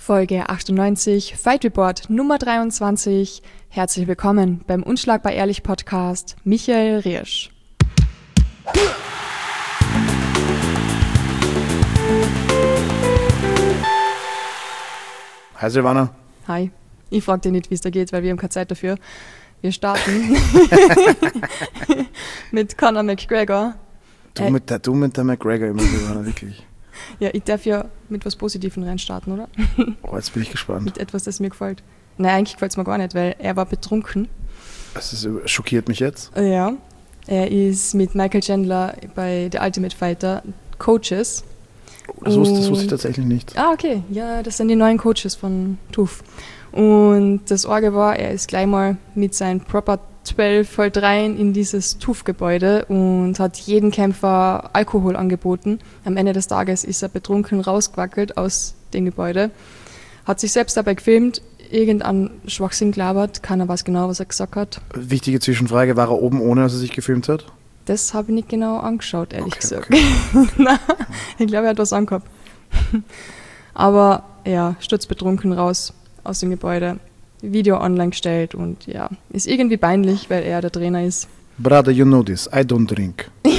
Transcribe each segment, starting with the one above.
Folge 98, Fight Report Nummer 23. Herzlich willkommen beim Unschlagbar Ehrlich Podcast, Michael Riersch. Hi Silvana. Hi. Ich frage dich nicht, wie es da geht, weil wir haben keine Zeit dafür. Wir starten mit Conor McGregor. Du mit der McGregor immer, Silvana, wirklich. Ja, ich darf ja mit was Positivem reinstarten, oder? Oh, jetzt bin ich gespannt. Mit etwas, das mir gefällt. Nein, eigentlich gefällt es mir gar nicht, weil er war betrunken. Das schockiert mich jetzt. Ja, er ist mit Michael Chandler bei The Ultimate Fighter Coaches. Das wusste ich tatsächlich nicht. Ah, okay. Ja, das sind die neuen Coaches von TUF. Und das Orge war, er ist gleich mal mit seinen Proper 12 halt rein in dieses TUF-Gebäude und hat jedem Kämpfer Alkohol angeboten. Am Ende des Tages ist er betrunken rausgewackelt aus dem Gebäude, hat sich selbst dabei gefilmt, irgendein Schwachsinn gelabert, keiner weiß genau, was er gesagt hat. Wichtige Zwischenfrage, war er oben ohne, als er sich gefilmt hat? Das habe ich nicht genau angeschaut, ehrlich gesagt. Okay. Nein, ich glaube, er hat was angehabt. Aber ja, sturzbetrunken raus aus dem Gebäude, Video online gestellt und ja, ist irgendwie peinlich, weil er der Trainer ist. Brother, you know this, I don't drink. Ich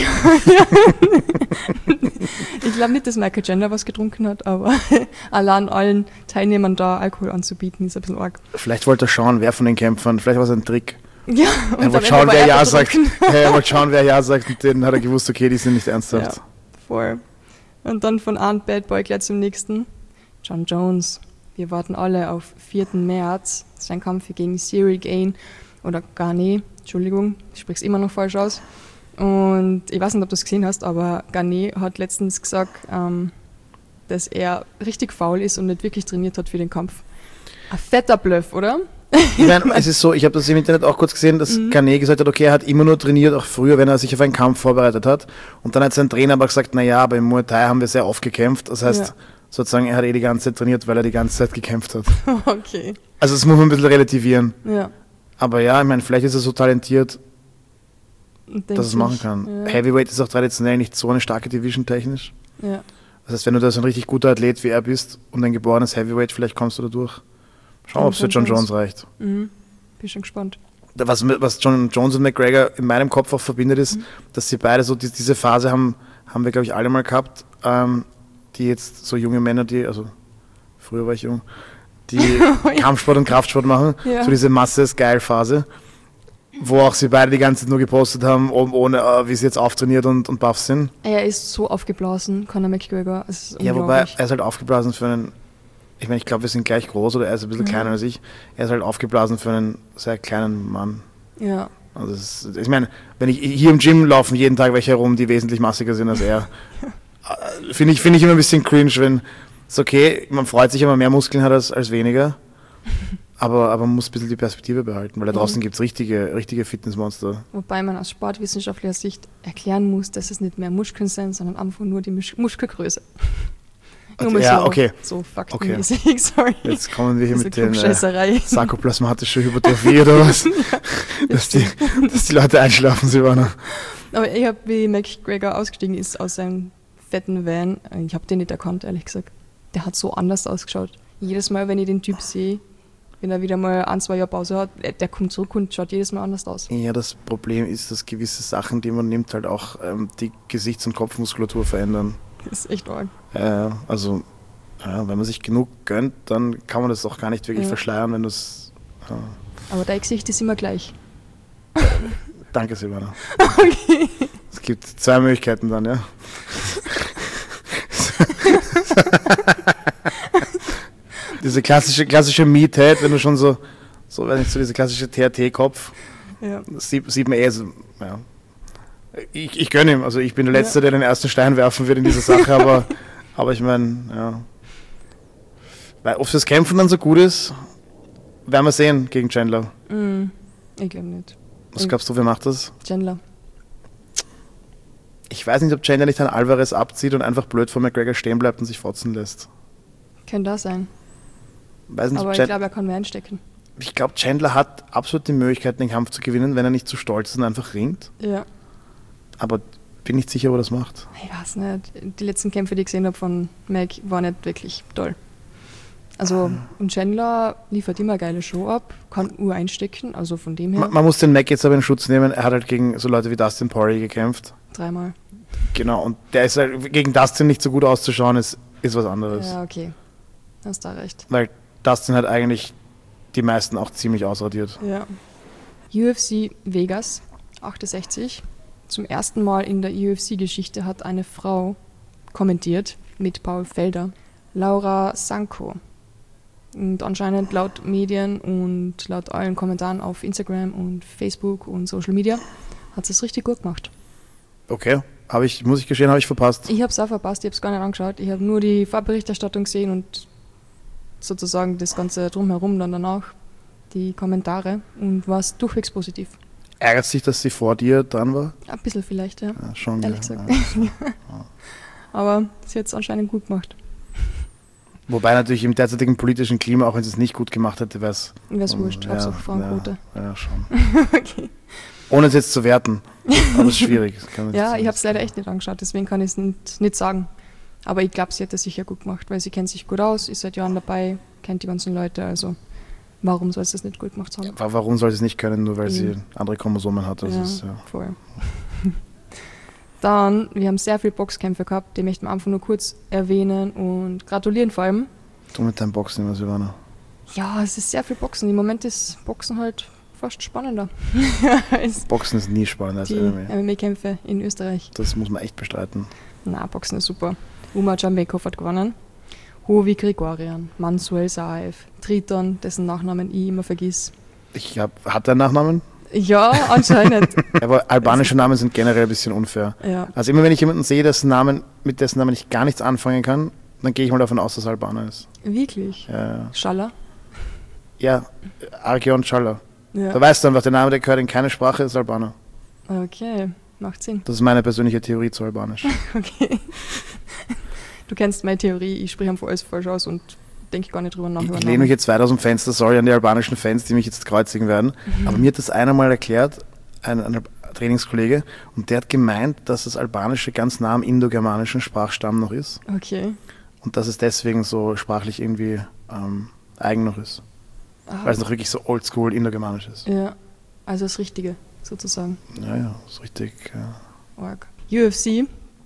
glaube nicht, dass Michael Chandler was getrunken hat, aber allein allen Teilnehmern da Alkohol anzubieten, ist ein bisschen arg. Vielleicht wollte er schauen, wer von den Kämpfern, vielleicht war es ein Trick. Ja, und er wollte schauen, wer Ja sagt. Er wollte schauen, wer Ja sagt, und dann hat er gewusst, okay, die sind nicht ernsthaft. Ja, voll. Und dann von einem Bad Boy gleich zum nächsten. Jon Jones. Wir warten alle auf 4. März, sein Kampf gegen Cyril Gane oder Gane, Entschuldigung, ich spreche es immer noch falsch aus. Und ich weiß nicht, ob du es gesehen hast, aber Gane hat letztens gesagt, dass er richtig faul ist und nicht wirklich trainiert hat für den Kampf. Ein fetter Bluff, oder? Ich meine, es ist so, ich habe das im Internet auch kurz gesehen, dass Gane gesagt hat, okay, er hat immer nur trainiert, auch früher, wenn er sich auf einen Kampf vorbereitet hat. Und dann hat sein Trainer aber gesagt, naja, aber im Muay Thai haben wir sehr oft gekämpft. Das heißt, sozusagen, er hat die ganze Zeit trainiert, weil er die ganze Zeit gekämpft hat. Okay. Also das muss man ein bisschen relativieren. Ja. Aber ja, ich meine, vielleicht ist er so talentiert, dass er es machen kann. Ja. Heavyweight ist auch traditionell nicht so eine starke Division technisch. Ja. Das heißt, wenn du da so ein richtig guter Athlet wie er bist und ein geborenes Heavyweight, vielleicht kommst du da durch. Schauen, ob es für Jon Jones reicht. Mhm. Bin schon gespannt. Was Jon Jones und McGregor in meinem Kopf auch verbindet, ist, dass sie beide so diese Phase haben wir, glaube ich, alle mal gehabt, die jetzt so junge Männer, also früher war ich jung, die Kampfsport und Kraftsport machen, so diese Masse ist geil Phase, wo auch sie beide die ganze Zeit nur gepostet haben, oben ohne, wie sie jetzt auftrainiert und buff sind. Er ist so aufgeblasen, Conor McGregor. Ja, wobei er ist halt aufgeblasen für einen, ich meine, ich glaube, wir sind gleich groß oder er ist ein bisschen kleiner als ich, er ist halt aufgeblasen für einen sehr kleinen Mann. Ja. Also ich meine, wenn ich hier im Gym laufen jeden Tag welche herum, die wesentlich massiger sind als er. Finde ich immer ein bisschen cringe, wenn es okay, man freut sich, wenn man mehr Muskeln hat als weniger, aber man muss ein bisschen die Perspektive behalten, weil da draußen gibt es richtige Fitnessmonster. Wobei man aus sportwissenschaftlicher Sicht erklären muss, dass es nicht mehr Muskeln sind, sondern einfach nur die Muskelgröße. Ja, okay. So faktenmäßig, sorry. Jetzt kommen wir hier mit den sarkoplasmatische Hypertrophie oder was? dass die Leute einschlafen, Silvana. Aber ich habe, wie McGregor ausgestiegen ist aus seinem fetten Van, ich habe den nicht erkannt, ehrlich gesagt. Der hat so anders ausgeschaut. Jedes Mal, wenn ich den Typ sehe, wenn er wieder mal 1-2 Jahre Pause hat, der kommt zurück und schaut jedes Mal anders aus. Ja, das Problem ist, dass gewisse Sachen, die man nimmt, halt auch die Gesichts- und Kopfmuskulatur verändern. Das ist echt arg. Also, wenn man sich genug gönnt, dann kann man das auch gar nicht wirklich verschleiern, wenn du es... Aber dein Gesicht ist immer gleich. Danke, Silvana. Okay. Es gibt 2 Möglichkeiten dann, ja. Diese klassische Meathead, wenn du schon so wenn ich so diese klassische TRT-Kopf, sieht man so, ja. Ich gönne ihm, also ich bin der Letzte, der den ersten Stein werfen wird in dieser Sache, aber ich meine, ja. Weil ob das Kämpfen dann so gut ist, werden wir sehen gegen Chandler. Ich glaube nicht. Was glaubst du, wer macht das? Chandler. Ich weiß nicht, ob Chandler nicht an Alvarez abzieht und einfach blöd vor McGregor stehen bleibt und sich fotzen lässt. Kann das sein. Weiß nicht, aber ich glaube, er kann mehr einstecken. Ich glaube, Chandler hat absolut die Möglichkeit, den Kampf zu gewinnen, wenn er nicht zu stolz ist und einfach ringt. Ja. Aber bin nicht sicher, ob er das macht. Ich weiß nicht. Die letzten Kämpfe, die ich gesehen habe von Mac, waren nicht wirklich toll. Also, und Chandler liefert immer eine geile Show ab, kann Uhr einstecken, also von dem her Man muss den Mac jetzt aber in Schutz nehmen. Er hat halt gegen so Leute wie Dustin Poirier gekämpft. 3-mal. Genau, und der ist halt, gegen Dustin nicht so gut auszuschauen, ist was anderes. Ja, okay. Hast da recht. Weil Dustin hat eigentlich die meisten auch ziemlich ausradiert. Ja. UFC Vegas 68. Zum ersten Mal in der UFC-Geschichte hat eine Frau kommentiert mit Paul Felder. Laura Sanko. Und anscheinend laut Medien und laut allen Kommentaren auf Instagram und Facebook und Social Media hat sie es richtig gut gemacht. Okay, muss ich gestehen, habe ich verpasst. Ich habe es auch verpasst, ich habe es gar nicht angeschaut. Ich habe nur die Vorberichterstattung gesehen und sozusagen das Ganze drumherum dann danach, die Kommentare, und war es durchwegs positiv. Ärgert sich, dass sie vor dir dran war? Ein bisschen vielleicht, ja. Ja, schon. Ehrlich gesagt. Aber sie hat es anscheinend gut gemacht. Wobei natürlich im derzeitigen politischen Klima, auch wenn sie es nicht gut gemacht hätte, wäre es... Wäre es wurscht, Hauptsache Frauenquote. Ja, schon. Okay. Ohne es jetzt zu werten. Aber es ist schwierig. Ja, ich habe es leider echt nicht angeschaut, deswegen kann ich es nicht sagen. Aber ich glaube, sie hat es sicher gut gemacht, weil sie kennt sich gut aus, ist seit Jahren dabei, kennt die ganzen Leute, also warum soll sie das nicht gut gemacht haben? Ja, warum soll sie es nicht können, nur weil sie andere Chromosomen hat? Das ja, ist, ja. Voll. Dann, wir haben sehr viele Boxkämpfe gehabt, die möchten wir einfach nur kurz erwähnen und gratulieren vor allem. Du mit deinem Boxen immer, Silvana. Ja, es ist sehr viel Boxen. Im Moment ist Boxen halt fast spannender. Boxen ist nie spannender als die MMA. MMA-Kämpfe in Österreich. Das muss man echt bestreiten. Na, Boxen ist super. Umar Jambekov hat gewonnen. Hovi Grigorian, Mansuel Saev, Triton, dessen Nachnamen ich immer vergiss. Hat er einen Nachnamen? Ja, anscheinend. Aber albanische Namen sind generell ein bisschen unfair. Ja. Also immer wenn ich jemanden sehe, mit dessen Namen ich gar nichts anfangen kann, dann gehe ich mal davon aus, dass er Albaner ist. Wirklich? Ja, Schaller? ja, Argeon Chala. Ja. Da weißt du einfach, der Name, der gehört in keine Sprache, ist Albaner. Okay, macht Sinn. Das ist meine persönliche Theorie zu Albanisch. Okay. Du kennst meine Theorie, ich spreche einfach alles falsch aus und denke gar nicht drüber nach. Ich lehne mich jetzt weit aus dem Fenster, sorry an die albanischen Fans, die mich jetzt kreuzigen werden. Aber mir hat das einer mal erklärt, ein Trainingskollege, und der hat gemeint, dass das Albanische ganz nah am indogermanischen Sprachstamm noch ist. Okay. Und dass es deswegen so sprachlich irgendwie eigen noch ist. Weil es noch wirklich so oldschool indogermanisch ist. Ja, also das Richtige sozusagen. Ja, ist richtig. Ja. Org. UFC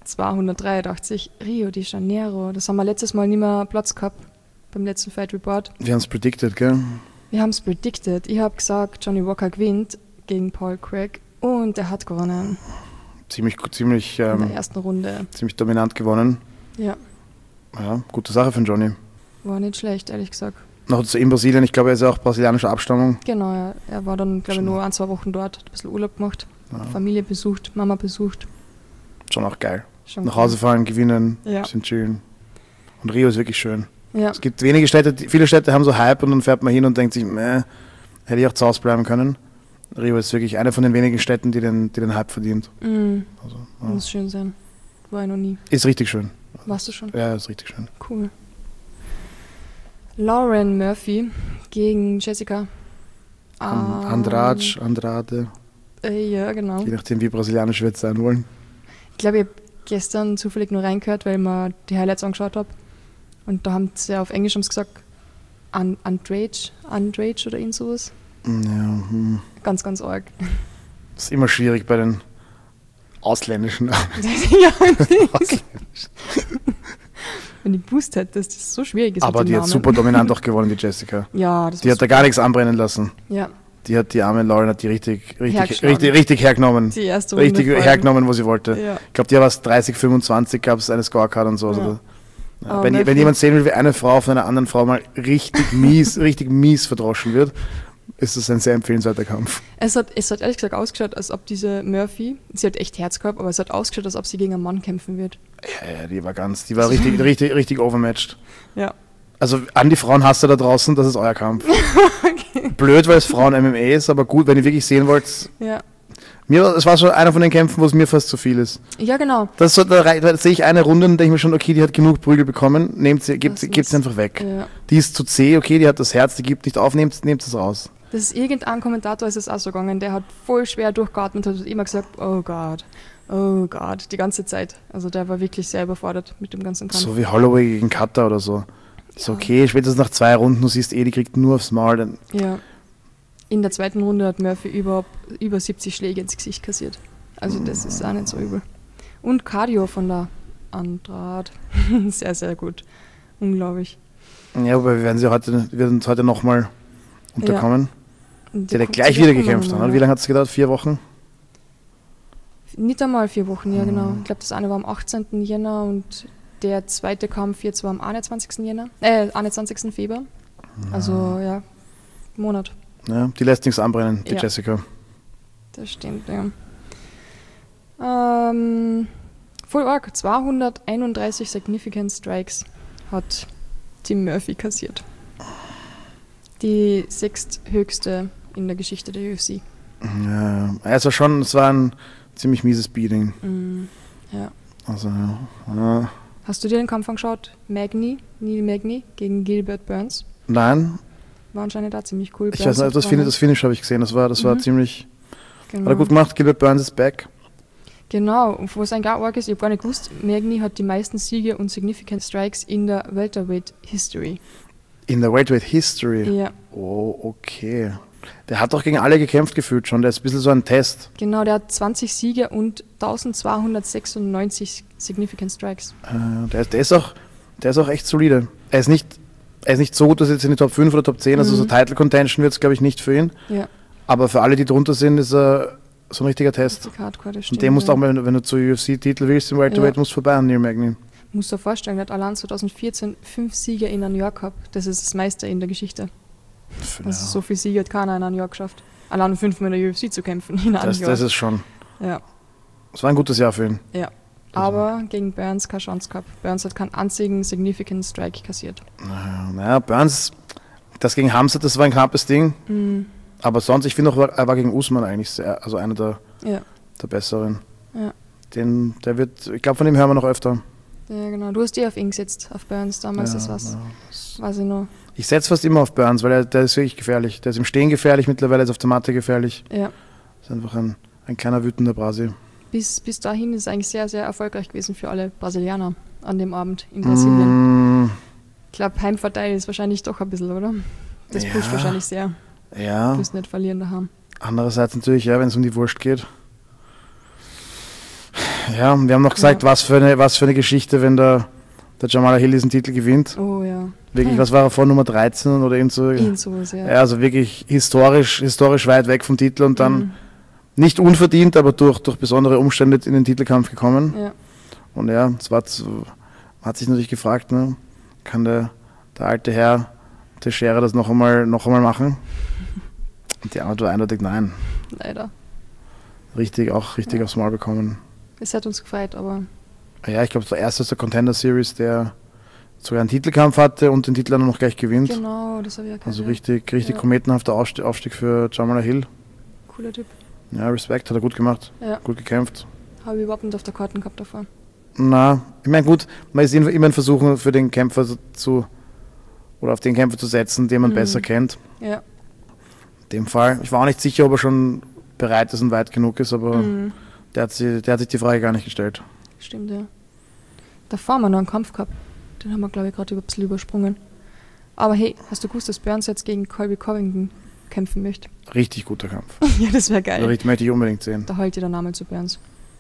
283, Rio de Janeiro. Das haben wir letztes Mal nicht mehr Platz gehabt beim letzten Fight Report. Wir haben es predicted, gell? Wir haben es predicted. Ich habe gesagt, Johnny Walker gewinnt gegen Paul Craig und er hat gewonnen. Ziemlich in der ersten Runde. Ziemlich dominant gewonnen. Ja. Ja, gute Sache für den Johnny. War nicht schlecht, ehrlich gesagt. Noch in Brasilien, ich glaube, er ist ja auch brasilianischer Abstammung. Genau, ja. Er war dann, glaube ich, nur 1-2 Wochen dort, hat ein bisschen Urlaub gemacht, Familie besucht, Mama besucht. Schon auch geil. Schon nach Hause fahren, gewinnen, ja. Bisschen chillen. Und Rio ist wirklich schön. Ja. Es gibt viele Städte haben so Hype und dann fährt man hin und denkt sich, hätte ich auch zu Hause bleiben können. Rio ist wirklich eine von den wenigen Städten, die den Hype verdient. Mhm. Also, Muss schön sein. War ich noch nie. Ist richtig schön. Warst du schon? Ja, ist richtig schön. Cool. Lauren Murphy gegen Jessica Andrade. Ja, genau. Je nachdem, wie brasilianisch wir jetzt sein wollen. Ich glaube, ich habe gestern zufällig nur reingehört, weil ich mir die Highlights angeschaut habe. Und da haben sie auf Englisch gesagt, Andrade oder irgend sowas. Ja, Ganz, ganz arg. Das ist immer schwierig bei den ausländischen Namen. Ja, wenn ich gewusst hätte, dass das so schwierig ist. Aber die hat super dominant auch gewonnen, die Jessica. Ja, das Die hat da gar nichts anbrennen lassen. Ja. Die hat die arme Lauren hat die richtig hergenommen. Die erste Runde richtig hergenommen, wo sie wollte. Ja. Ich glaube, die war 30-25, gab es eine Scorecard und so. Ja. Ja, wenn jemand sehen will, wie eine Frau von einer anderen Frau mal richtig mies verdroschen wird, ist das ein sehr empfehlenswerter Kampf. Es hat ehrlich gesagt ausgeschaut, als ob diese Murphy, sie hat echt Herz gehabt, aber es hat ausgeschaut, als ob sie gegen einen Mann kämpfen wird. Ja, die war richtig overmatched. Ja. Also an die Frauenhasser da draußen, das ist euer Kampf. Okay. Blöd, weil es Frauen-MMA ist, aber gut, wenn ihr wirklich sehen wollt. Ja. Es war schon einer von den Kämpfen, wo es mir fast zu viel ist. Ja, genau. Da sehe ich eine Runde und denke mir schon, okay, die hat genug Prügel bekommen, gebt sie einfach weg. Ja. Die ist zu zäh, okay, die hat das Herz, die gibt nicht auf, nehmt es raus. Das ist irgendein Kommentator, ist es auch so gegangen, der hat voll schwer durchgeatmet und hat immer gesagt, oh Gott, die ganze Zeit. Also der war wirklich sehr überfordert mit dem ganzen Kampf. So wie Holloway gegen Cutter oder so. Ist okay, spätestens nach 2 Runden, du siehst die kriegt nur aufs Maul. Dann Ja. In der zweiten Runde hat Murphy über 70 Schläge ins Gesicht kassiert. Also das ist auch nicht so übel. Und Cardio von der Andrade. Sehr, sehr gut. Unglaublich. ja, aber wir werden uns heute nochmal unterkommen. Und Der hat kommt gleich sicher wieder kommen gekämpft. nochmal, Oder? Wie lange hat es gedauert? 4 Wochen? Nicht einmal 4 Wochen, ja genau. Ich glaube, das eine war am 18. Jänner und der zweite Kampf jetzt war am 21. 21. Februar. Also ja, Monat. Ja, die lässt nichts anbrennen, die Ja. Jessica. Das stimmt, ja. Voll arg, 231 Significant Strikes hat Tim Murphy kassiert. Die 6. höchste in der Geschichte der UFC. Ja, es war ein ziemlich mieses Beating. Ja. Also, ja. Hast du dir den Kampf angeschaut? Neil Magny gegen Gilbert Burns. Nein, War anscheinend auch ziemlich cool. ich weiß nicht, das Finish habe ich gesehen. Das war ziemlich. Genau. Hat er gut gemacht, Gilbert Burns ist back. Genau, und was ein gar arg ist, ich habe gar nicht gewusst, Magny hat die meisten Siege und Significant Strikes in der Welterweight History. In der Welterweight History. Ja, Oh, okay. Der hat doch gegen alle gekämpft gefühlt schon. Der ist ein bisschen so ein Test. genau, der hat 20 Siege und 1296 Significant Strikes. Der ist auch echt solide. Er ist nicht so gut, dass er jetzt in die Top 5 oder Top 10, also so Title Contention wird es, glaube ich, nicht für ihn. Ja, Aber für alle, die drunter sind, ist er so ein richtiger Test. richtig hardcore, das Und stimmt. den musst du ja. auch mal, wenn du zu UFC-Titel willst, im Welterweight, musst du vorbei an Neil Magny. Musst dir vorstellen, der hat allein 2014 5 Siege in einem Jahr gehabt. Das ist das meiste in der Geschichte. Also so viele Siege hat keiner in einem Jahr geschafft. Allein 5-mal in der UFC zu kämpfen in einem Jahr. Das ist schon. Ja, Das war ein gutes Jahr für ihn. ja. Aber gegen Burns keine Chance gehabt. Burns hat keinen einzigen Significant Strike kassiert. Naja, Burns, das gegen Hamza, das war ein knappes Ding. Aber sonst, ich finde auch, er war gegen Usman eigentlich also einer der besseren. Ja. Ich glaube, von dem hören wir noch öfter. Ja, genau. Du hast auf ihn gesetzt, auf Burns damals, das war's. Weiß ich noch. Ich setze fast immer auf Burns, weil der ist wirklich gefährlich. Der ist im Stehen gefährlich, mittlerweile ist auf der Matte gefährlich. Ja. Ist einfach ein kleiner wütender Brasi. Bis dahin ist es eigentlich sehr, sehr erfolgreich gewesen für alle Brasilianer an dem Abend in Brasilien. Ich glaube, Heimvorteil ist wahrscheinlich doch ein bisschen, oder? Das pusht wahrscheinlich sehr. Ja. Du musst nicht verlieren daheim. Andererseits natürlich, ja, wenn es um die Wurst geht. Ja, wir haben noch gesagt, was für eine Geschichte, wenn der Jamal Hill diesen Titel gewinnt. Oh ja. Wirklich, was war er vor Nummer 13 oder irgend so? Irgend sowas, ja. Ja, also wirklich historisch weit weg vom Titel und dann nicht unverdient, aber durch besondere Umstände in den Titelkampf gekommen. Ja. Und ja, man hat sich natürlich gefragt, ne, kann der alte Herr Teixeira das noch einmal machen? Und die Antwort war eindeutig nein. Leider. Richtig aufs Maul bekommen. Es hat uns gefreut, aber Ja, ich glaube, der erste aus der Contender Series, der sogar einen Titelkampf hatte und den Titel dann noch gleich gewinnt. genau, das habe ich ja Also gehört. richtig kometenhafter Aufstieg für Jamal Hill. Cooler Typ. Ja, Respekt, hat er gut gemacht, Ja. gut gekämpft. Habe ich überhaupt nicht auf der Karte gehabt davor. Na, ich meine gut, man ist immer ein Versuch für den Kämpfer oder auf den Kämpfer zu setzen, den man besser kennt. Ja. In dem Fall, ich war auch nicht sicher, ob er schon bereit ist und weit genug ist, aber der hat sich die Frage gar nicht gestellt. Stimmt, ja. Davor haben wir noch einen Kampf gehabt. Den haben wir, glaube ich, gerade ein bisschen übersprungen. Aber hey, hast du gewusst, dass Burns jetzt gegen Colby Covington kämpfen möchte? Richtig guter Kampf. Ja, das wäre geil. Richtig, möchte ich unbedingt sehen. Da heult dir der Name zu Burns.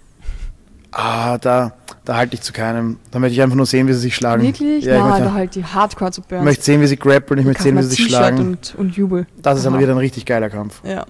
Da halte ich zu keinem. Da möchte ich einfach nur sehen, wie sie sich schlagen. Wirklich? Ja, Ja, ich da halt die Hardcore zu Burns. möchte sehen, wie sie grappeln, ich möchte sehen, wie sie sich schlagen. Und Jubel. Das ist dann Aha. wieder ein richtig geiler Kampf. Ja.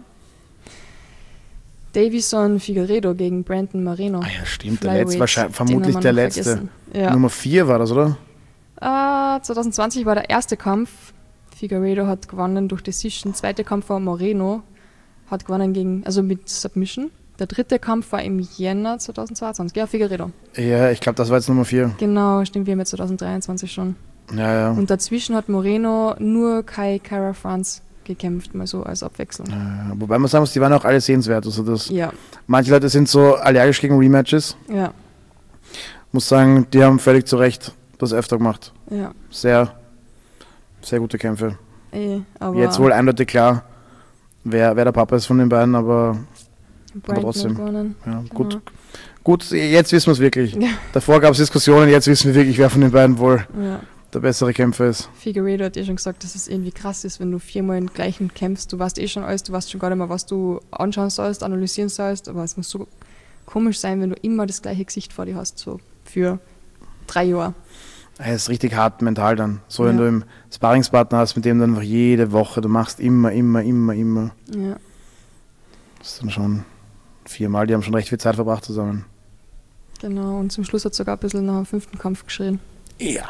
Davison Figueiredo gegen Brandon Moreno. Ah ja, stimmt, der Flyweight. letzte, wahrscheinlich, Den vermutlich haben wir der noch letzte. vergessen. Ja. Nummer 4 war das, oder? 2020 war der erste Kampf. Figueiredo hat gewonnen durch Decision. Zweite Kampf war Moreno. Hat gewonnen mit Submission. Der dritte Kampf war im Jänner 2022. Ja, Figueiredo. Ja, ich glaube, das war jetzt Nummer 4. Genau, stimmt, wir haben jetzt 2023 schon. Ja. Und dazwischen hat Moreno nur Kai Kara France gekämpft, mal so als Abwechslung. Wobei man sagen muss, die waren auch alle sehenswert. Also Ja, manche Leute sind so allergisch gegen Rematches. ja, Muss sagen, die haben völlig zu Recht das öfter gemacht. ja. Sehr, sehr gute Kämpfe. Aber Jetzt wohl eindeutig klar, wer der Papa ist von den beiden, aber Brandon trotzdem. hat gewonnen. ja, Genau. gut, jetzt wissen wir es wirklich. Ja. Davor gab es Diskussionen, jetzt wissen wir wirklich, wer von den beiden wohl Ja. der bessere Kämpfer ist. Figueiredo hat schon gesagt, dass es irgendwie krass ist, wenn du 4-mal den gleichen kämpfst. Du weißt schon alles, du weißt schon gar nicht mehr, was du anschauen sollst, analysieren sollst, aber es muss so komisch sein, wenn du immer das gleiche Gesicht vor dir hast, so für 3 Jahre. Es ist richtig hart mental dann. So, wenn du einen Sparringspartner hast, mit dem dann einfach jede Woche, du machst immer. Ja. Das ist dann schon 4-mal, die haben schon recht viel Zeit verbracht zusammen. Genau, und zum Schluss hat sogar ein bisschen nach dem 5. Kampf geschrien. Ja.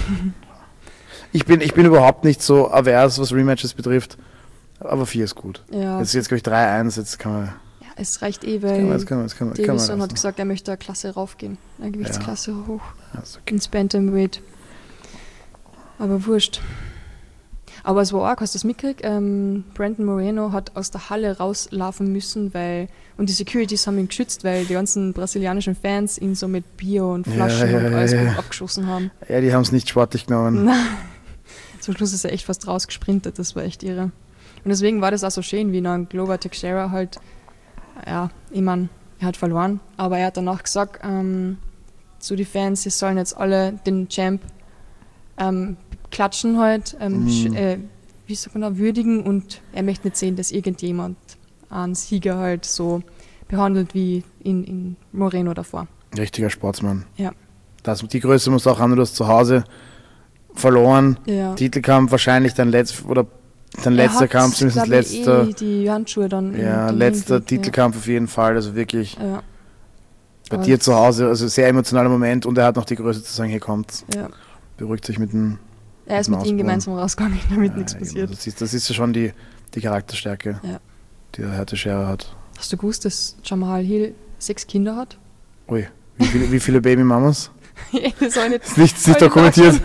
Ich bin überhaupt nicht so avers, was Rematches betrifft, aber 4 ist gut. Ja. Es ist jetzt, glaube ich, 3-1, jetzt kann man... Ja, es reicht weil Davison hat gesagt, er möchte eine Klasse raufgehen, eine Gewichtsklasse hoch, okay. ins Bantamweight. Aber wurscht. Aber es war auch, hast du das mitgekriegt? Brandon Moreno hat aus der Halle rauslaufen müssen, und die Securities haben ihn geschützt, weil die ganzen brasilianischen Fans ihn so mit Bier und Flaschen und alles abgeschossen haben. Ja, die haben es nicht sportlich genommen. Nein. Zum Schluss ist er echt fast rausgesprintet, das war echt irre. Und deswegen war das auch so schön, wie dann Glover Teixeira halt, ich meine, er hat verloren, aber er hat danach gesagt zu den Fans, sie sollen jetzt alle den Champ klatschen halt, wie sagt man da, würdigen, und er möchte nicht sehen, dass irgendjemand einen Sieger halt so behandelt wie in Moreno davor. Richtiger Sportsmann. Ja. Die Größe musst du auch haben, du hast zu Hause verloren, Titelkampf wahrscheinlich dein letzter Kampf, zumindest letzter. Die Handschuhe dann. Ja, letzter Titelkampf auf jeden Fall, also wirklich. Ja. Bei dir zu Hause, also sehr emotionaler Moment, und er hat noch die Größe zu sagen, hier kommt's. Ja. Beruhigt sich mit dem. Er ist mit ihm gemeinsam rausgegangen, damit nichts passiert. Das ist ja schon die Charakterstärke, die der Herr Teixeira hat. Hast du gewusst, dass Jamal Hill 6 Kinder hat? Ui, wie viele Babymamas? Das soll nicht dokumentiert.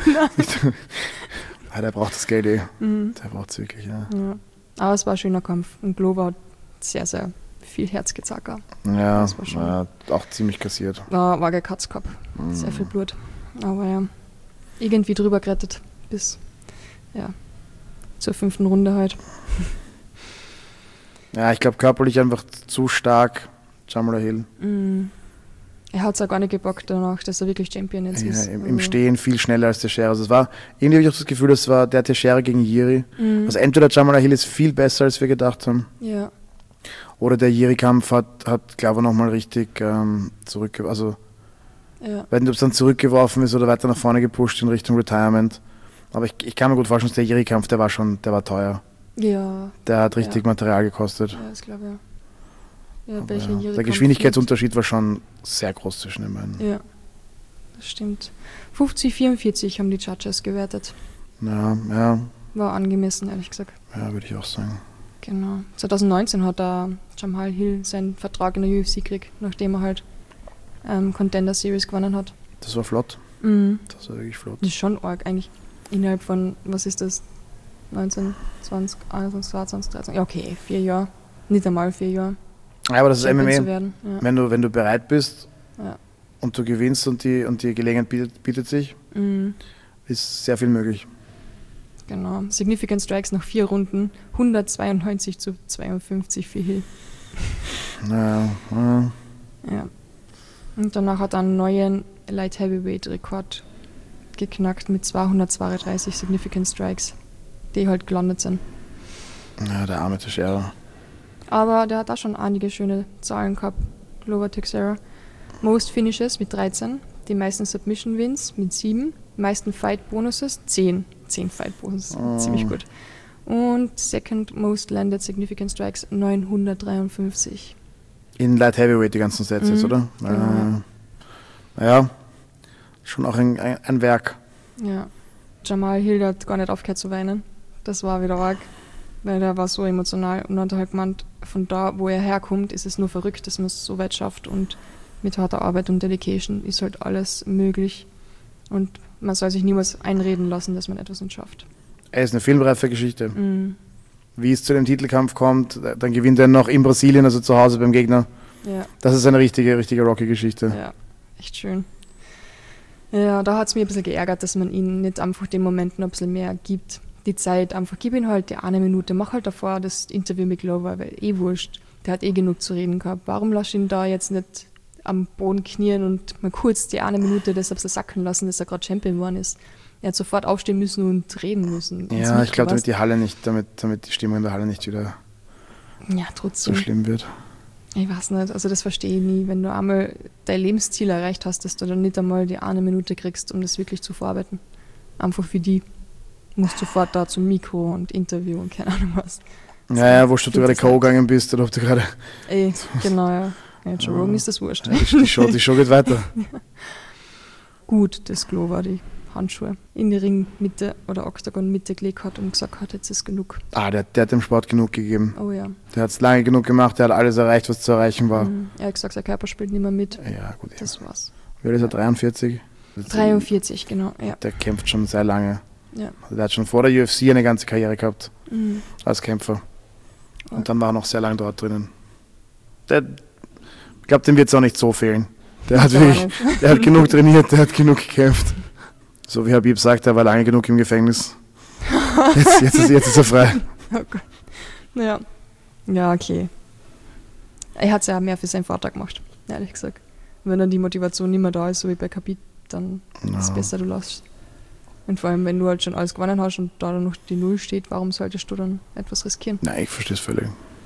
Der braucht das Geld Der braucht es wirklich, ja. Aber es war ein schöner Kampf. Und Glover hat sehr, sehr viel Herz gezackert. Ja, auch ziemlich kassiert. War gekatzt gehabt. Sehr viel Blut. Aber ja, irgendwie drüber gerettet. Bis zur 5. Runde halt. Ja, ich glaube körperlich einfach zu stark, Jamal Hill. Er hat es auch gar nicht gebockt danach, dass er wirklich Champion jetzt ist. Im Stehen viel schneller als Teixeira. Also irgendwie habe ich auch das Gefühl, das war der Teixeira gegen Jiri. Also entweder Jamal Hill ist viel besser, als wir gedacht haben. Ja. Oder der Jiri-Kampf hat glaube ich, nochmal richtig zurückgeworfen. Also, wenn es dann zurückgeworfen ist oder weiter nach vorne gepusht in Richtung Retirement. Aber ich kann mir gut vorstellen, dass der Jiri-Kampf, der war teuer. Ja. Der hat richtig Material gekostet. Ja, das glaube ich. Ja, der Geschwindigkeitsunterschied war schon sehr groß zwischen den beiden. Ja, das stimmt. 50-44 haben die Judges gewertet. Ja. War angemessen, ehrlich gesagt. Ja, würde ich auch sagen. Genau. 2019 hat Jamal Hill seinen Vertrag in der UFC gekriegt, nachdem er halt Contender Series gewonnen hat. Das war flott. Das war wirklich flott. Das ist schon arg eigentlich. Innerhalb von, was ist das, 19, 20, 21, 22, 13, ja okay, 4 Jahre. Nicht einmal 4 Jahre. Ja, aber das ist MMA. Ja. Wenn du bereit bist und du gewinnst und die Gelegenheit bietet sich, ist sehr viel möglich. Genau. Significant Strikes nach 4 Runden, 192-52 für Hill. Ja. Und danach hat er einen neuen Light Heavyweight Rekord geknackt mit 232 Significant Strikes, die halt gelandet sind. Ja, der arme Teixeira. Aber der hat auch schon einige schöne Zahlen gehabt, Glover Teixeira. Most Finishes mit 13, die meisten Submission Wins mit 7, meisten Fight Bonuses 10. 10 Fight Bonuses, ziemlich gut. Und Second Most Landed Significant Strikes 953. In Light Heavyweight die ganzen Sets jetzt, oder? Ja, schon auch ein Werk. Ja, Jamal Hill hat gar nicht aufgehört zu weinen. Das war wieder arg, weil der war so emotional und hat halt gemeint, von da, wo er herkommt, ist es nur verrückt, dass man es so weit schafft, und mit harter Arbeit und Dedication ist halt alles möglich, und man soll sich niemals einreden lassen, dass man etwas nicht schafft. Er ist eine filmreife Geschichte. Wie es zu dem Titelkampf kommt, dann gewinnt er noch in Brasilien, also zu Hause beim Gegner. Ja. Das ist eine richtige Rocky-Geschichte. Ja, echt schön. Ja, da hat es mir ein bisschen geärgert, dass man ihm nicht einfach den Momenten ein bisschen mehr gibt. Die Zeit, einfach gib ihm halt die 1 Minute, mach halt davor das Interview mit Glover, weil wurscht, der hat genug zu reden gehabt. Warum lass ihn da jetzt nicht am Boden knien und mal kurz die 1 Minute das ein bisschen sacken lassen, dass er gerade Champion geworden ist? Er hat sofort aufstehen müssen und reden müssen. Ja, ich glaube, damit die Stimmung in der Halle nicht wieder trotzdem so schlimm wird. Ich weiß nicht, also das verstehe ich nie. Wenn du einmal dein Lebensziel erreicht hast, dass du dann nicht einmal die eine Minute kriegst, um das wirklich zu verarbeiten. Einfach für die. Du musst sofort da zum Mikro und Interview und keine Ahnung was. Ja, wo du gerade K.O. gegangen bist oder ob du gerade... Genau, ja. Joe Rogan ist das wurscht. Die Show geht weiter. Gut, dass Glover die Handschuhe in die Ringmitte oder Oktagon-Mitte gelegt hat und gesagt hat, jetzt ist genug. Der hat dem Sport genug gegeben. Oh ja. Der hat es lange genug gemacht, der hat alles erreicht, was zu erreichen war. Er hat gesagt, sein Körper spielt nicht mehr mit. Ja, gut. Das war's. Wie alt ist er? 43? 43, genau, ja. Der kämpft schon sehr lange. Ja. Also der hat schon vor der UFC eine ganze Karriere gehabt als Kämpfer. Und dann war er noch sehr lange dort drinnen. Ich glaube, dem wird es auch nicht so fehlen. Der hat genug trainiert, der hat genug gekämpft. So wie Habib sagt, er war lange genug im Gefängnis. Jetzt ist er frei. Oh Gott. Ja, okay. Er hat es ja mehr für seinen Vater gemacht, ehrlich gesagt. Wenn dann die Motivation nicht mehr da ist, so wie bei Khabib, dann ist es besser, du lässt. Und vor allem, wenn du halt schon alles gewonnen hast und da dann noch die Null steht, warum solltest du dann etwas riskieren? Nein, ich verstehe es völlig.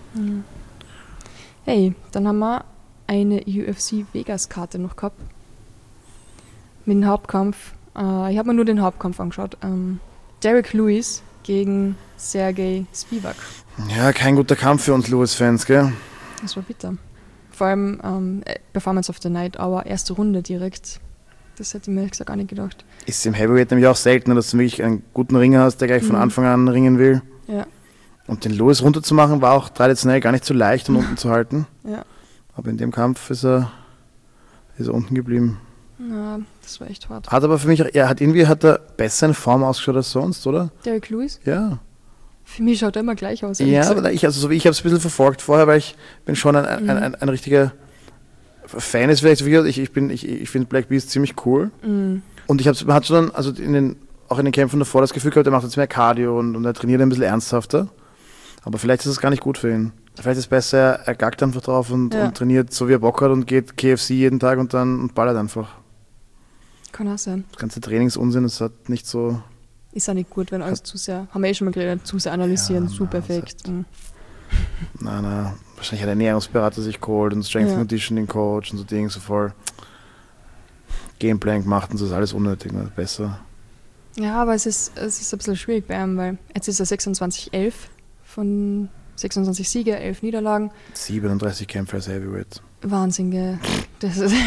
Hey, dann haben wir eine UFC Vegas-Karte noch gehabt. Mit dem Hauptkampf. Ich habe mir nur den Hauptkampf angeschaut. Derek Lewis gegen Sergey Spivak. Ja, kein guter Kampf für uns Lewis-Fans, gell? Das war bitter. Vor allem Performance of the Night, aber erste Runde direkt. Das hätte ich mir ehrlich gesagt gar nicht gedacht. Ist im Heavyweight nämlich auch seltener, dass du wirklich einen guten Ringer hast, der gleich von Anfang an ringen will. Ja. Und den Lewis runterzumachen, war auch traditionell gar nicht so leicht, um unten zu halten. Ja. Aber in dem Kampf ist er unten geblieben. Ja, das war echt hart. Hat aber für mich, hat er besser in Form ausgeschaut als sonst, oder? Derek Lewis? Ja. Für mich schaut er immer gleich aus. Ja, aber ich habe es ein bisschen verfolgt vorher, weil ich bin schon ein richtiger Fan ist vielleicht. Ich finde Black Beast ziemlich cool. Und man hat schon, also auch in den Kämpfen davor das Gefühl gehabt, er macht jetzt mehr Cardio und er trainiert ein bisschen ernsthafter. Aber vielleicht ist es gar nicht gut für ihn. Vielleicht ist es besser, er gackt einfach drauf und trainiert so wie er Bock hat und geht KFC jeden Tag und ballert einfach. Kann auch sein. Das ganze Trainingsunsinn, das hat nicht so... Ist auch nicht gut, wenn alles zu sehr, haben wir schon mal geredet, zu sehr analysieren, zu perfekt. Nein, wahrscheinlich hat der Ernährungsberater sich geholt und Strength and Conditioning Coach und so Dinge, so voll Gameplan gemacht und so ist alles unnötig, besser. Ja, aber es ist ein bisschen schwierig bei ihm, weil jetzt ist er 26-11 von 26 Siege, 11 Niederlagen. 37 Kämpfe als Heavyweight. Wahnsinn, gell. Das ist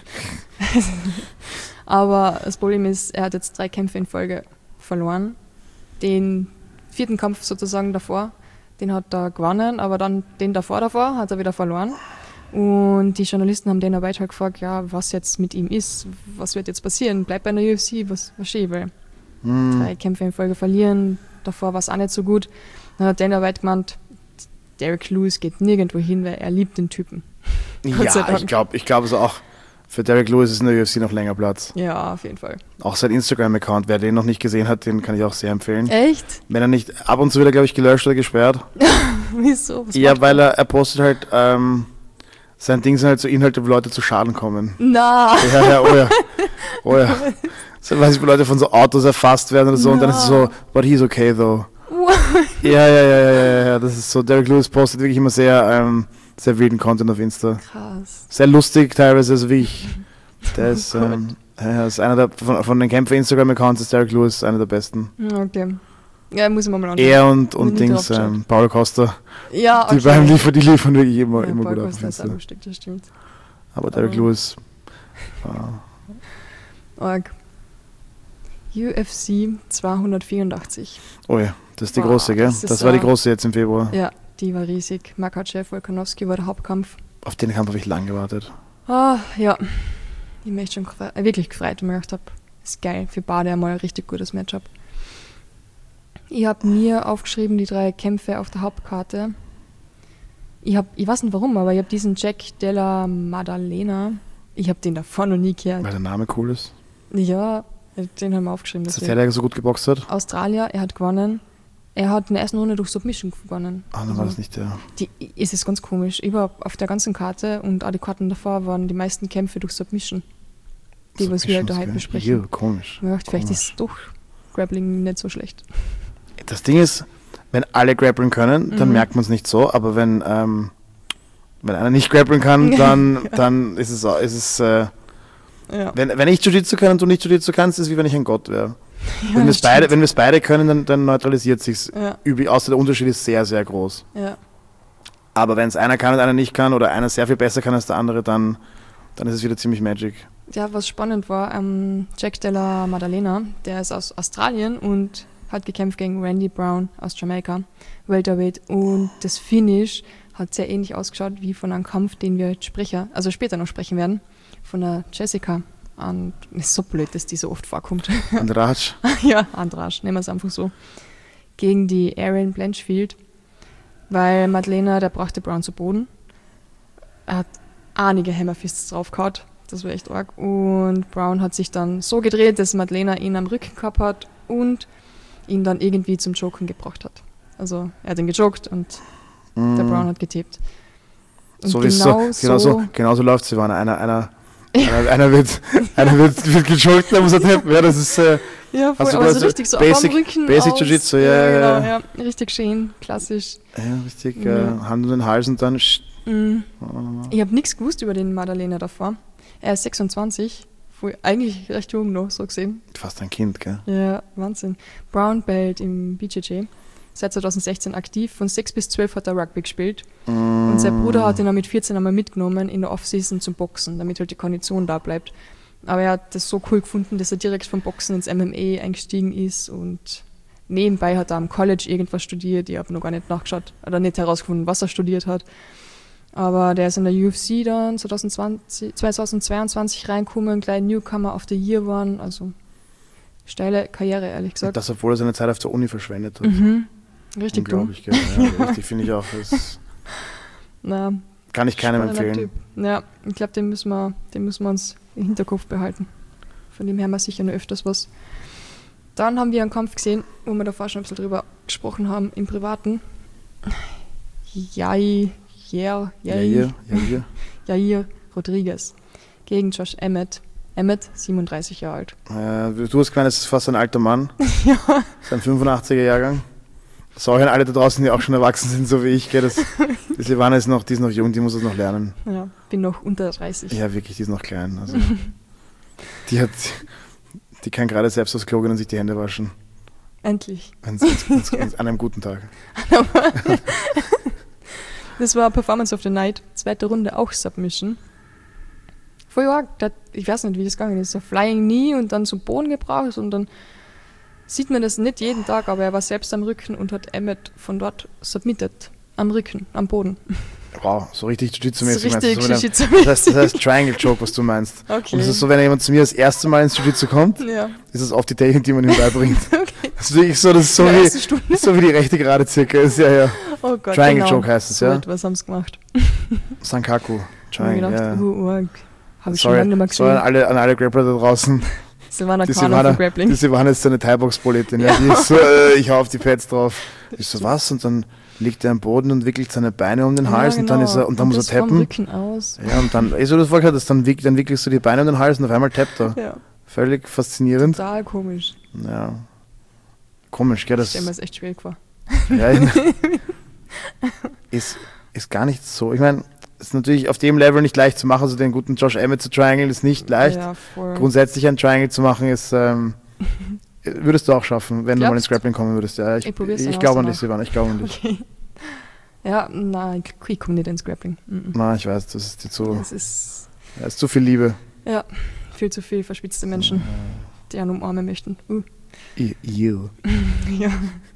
aber das Problem ist, er hat jetzt 3 Kämpfe in Folge verloren. Den 4. Kampf sozusagen davor, den hat er gewonnen, aber dann den davor hat er wieder verloren. Und die Journalisten haben den weiter gefragt, ja, was jetzt mit ihm ist, was wird jetzt passieren, bleibt bei der UFC, was schön will. 3 Kämpfe in Folge verlieren, davor war es auch nicht so gut. Dann hat Dana White gemeint, Derek Lewis geht nirgendwo hin, weil er liebt den Typen. Ja, ich glaube es auch. Für Derek Lewis ist in der UFC noch länger Platz. Ja, auf jeden Fall. Auch sein Instagram-Account, wer den noch nicht gesehen hat, den kann ich auch sehr empfehlen. Echt? Wenn er nicht ab und zu wieder, glaube ich, gelöscht oder gesperrt. Wieso? Ja, weil er postet halt, sein Ding sind halt so Inhalte, wo Leute zu Schaden kommen. Na. Ja, oh ja. So, weiß ich, wo Leute von so Autos erfasst werden oder so und dann ist es so, but he's okay though. Ja, das ist so, Derek Lewis postet wirklich immer sehr wilden Content auf Insta. Krass. Sehr lustig teilweise, also wie ich. Der ist, ist einer der, von den Kämpfer-Instagram-Accounts ist Derek Lewis einer der besten. Okay. Ja, muss ich mal anschauen. Er und Dings, Paulo Costa. Ja, okay. Die liefern wirklich immer gut Paulo ab. Costa ist auch lustig, das stimmt. Aber Derek Lewis. Org. UFC 284. Oh ja, das ist die große, gell? Das war die große jetzt im Februar. Ja, die war riesig. Makhachev, Volkanovski war der Hauptkampf. Auf den Kampf habe ich lang gewartet. Ja. Ich habe mich schon wirklich gefreut, weil ich gedacht habe, ist geil, für beide einmal ein richtig gutes Matchup. Ich habe mir aufgeschrieben, die 3 Kämpfe auf der Hauptkarte. Ich weiß nicht warum, aber ich habe diesen Jack Della Maddalena, ich habe den davor noch nie gehört. Weil der Name cool ist? Ja, den haben wir aufgeschrieben. Ist der, der so gut geboxt hat? Australier, er hat gewonnen. Er hat in der ersten Runde durch Submission gewonnen. Dann war das nicht der. Es ist ganz komisch. Überhaupt auf der ganzen Karte und auch die Karten davor waren die meisten Kämpfe durch Submission. Die, was wir halt da heute besprechen. Ja, komisch. Man dachte, vielleicht ist es doch Grappling nicht so schlecht. Das Ding ist, wenn alle grappeln können, dann merkt man es nicht so, aber wenn einer nicht grappeln kann, dann ist es wenn ich Jiu-Jitsu kann und du nicht Jiu-Jitsu kannst, ist es wie wenn ich ein Gott wäre. Ja, wenn wir es beide können, dann neutralisiert sich's. Ja. Außer der Unterschied ist sehr, sehr groß. Ja. Aber wenn es einer kann und einer nicht kann oder einer sehr viel besser kann als der andere, dann ist es wieder ziemlich Magic. Ja, was spannend war, Jack Della Maddalena, der ist aus Australien und hat gekämpft gegen Randy Brown aus Jamaika, Welterweight. Und das Finish hat sehr ähnlich ausgeschaut wie von einem Kampf, den wir später noch sprechen werden, von der Jessica. Und es ist so blöd, dass die so oft vorkommt. Andrade. Ja, Andrade, nehmen wir es einfach so. Gegen die Erin Blanchfield, weil Maddalena, der brachte Brown zu Boden. Er hat einige Hammerfists draufgehauen, das war echt arg. Und Brown hat sich dann so gedreht, dass Maddalena ihn am Rücken gehabt hat und ihn dann irgendwie zum Joken gebracht hat. Also er hat ihn gejoggt und der Brown hat getaped. Und so genauso läuft es. Einer wird gejoggt, dann muss er tappen. Ja, das ist ja, voll, aber so richtig so Basic, am Rücken Basic Jiu-Jitsu, ja. Genau, ja. Richtig schön, klassisch. Ja, richtig, Hand um den Hals und dann... Ich habe nichts gewusst über den Maddalena davor. Er ist 26, eigentlich recht jung noch, so gesehen. Fast ein Kind, gell? Ja, Wahnsinn. Brown Belt im BJJ. Seit 2016 aktiv. Von 6 bis 12 hat er Rugby gespielt. Und sein Bruder hat ihn auch mit 14 einmal mitgenommen in der Off-Season zum Boxen, damit halt die Kondition da bleibt. Aber er hat das so cool gefunden, dass er direkt vom Boxen ins MMA eingestiegen ist und nebenbei hat er am College irgendwas studiert. Ich habe noch gar nicht nachgeschaut oder nicht herausgefunden, was er studiert hat. Aber der ist in der UFC dann 2022 reingekommen, gleich Newcomer of the Year waren. Also steile Karriere, ehrlich gesagt. Und das, obwohl er seine Zeit auf der Uni verschwendet hat. Richtig dumm. Ja, richtig, finde ich auch. Kann ich keinem empfehlen. Typ. Ja, ich glaube, den müssen wir uns im Hinterkopf behalten. Von dem hören wir sicher noch öfters was. Dann haben wir einen Kampf gesehen, wo wir davor schon ein bisschen drüber gesprochen haben, im Privaten. Jair Rodriguez gegen Josh Emmett. Emmett, 37 Jahre alt. Du hast gemeint, es ist fast ein alter Mann. Ja. Das ist ein 85er-Jahrgang. Sorry an alle da draußen, die auch schon erwachsen sind, so wie ich. Die Silvana die ist noch jung, die muss es noch lernen. Ja, bin noch unter 30. Ja, wirklich, die ist noch klein. Also, die kann gerade selbst aufs Klo gehen und sich die Hände waschen. Endlich. An einem guten Tag. Das war Performance of the Night. Zweite Runde, auch Submission. Voll arg. Ich weiß nicht, wie das gegangen ist. So Flying Knee und dann zum Boden gebracht und dann sieht man das nicht jeden Tag, aber er war selbst am Rücken und hat Emmett von dort submitted. Am Rücken, am Boden. Wow, so richtig Jiu-Jitsu-mäßig meinst du? Das heißt Triangle Choke, was du meinst. Okay. Und es ist so, wenn jemand zu mir das erste Mal ins Jiu-Jitsu kommt, ist es oft die Technik, die man ihm beibringt. Okay. Das ist so wie die rechte Gerade circa ist. Ja. Oh Gott, Triangle Choke heißt es, ja. Was haben sie gemacht? Sankaku. Triangle, ja. Habe ich schon lange nicht mehr gesehen. An alle Grappler da draußen. Silvana von Grappling. Die Silvana ist so eine Thai-Box-Proletin. Ja. Die ist so, ich hau auf die Pads drauf. Ich so, was? Und dann liegt er am Boden und wickelt seine Beine um den Hals und dann ist er, und dann muss er tappen. Rücken aus. Ja, und dann, so das vorher hattest, dann wickelst du die Beine um den Hals und auf einmal tappt er. Ja. Völlig faszinierend. Total komisch. Ja. Komisch, gell? Das stell mir das echt schwierig vor. Ja, ist gar nicht so. Ich meine, ist natürlich auf dem Level nicht leicht zu machen, also den guten Josh Emmett zu triangeln ist nicht leicht. Ja, grundsätzlich ein Triangle zu machen ist, würdest du auch schaffen, wenn du mal ins Grappling kommen würdest. Ja, ich glaube an dich, Silvana, ich glaube an dich. Okay. Ja, nein, ich komme nicht ins Grappling. Nein, ich weiß, das ist dir zu... Das ist zu viel Liebe. Ja, viel zu viel verspitzte Menschen, die einen umarmen möchten. You. Ja.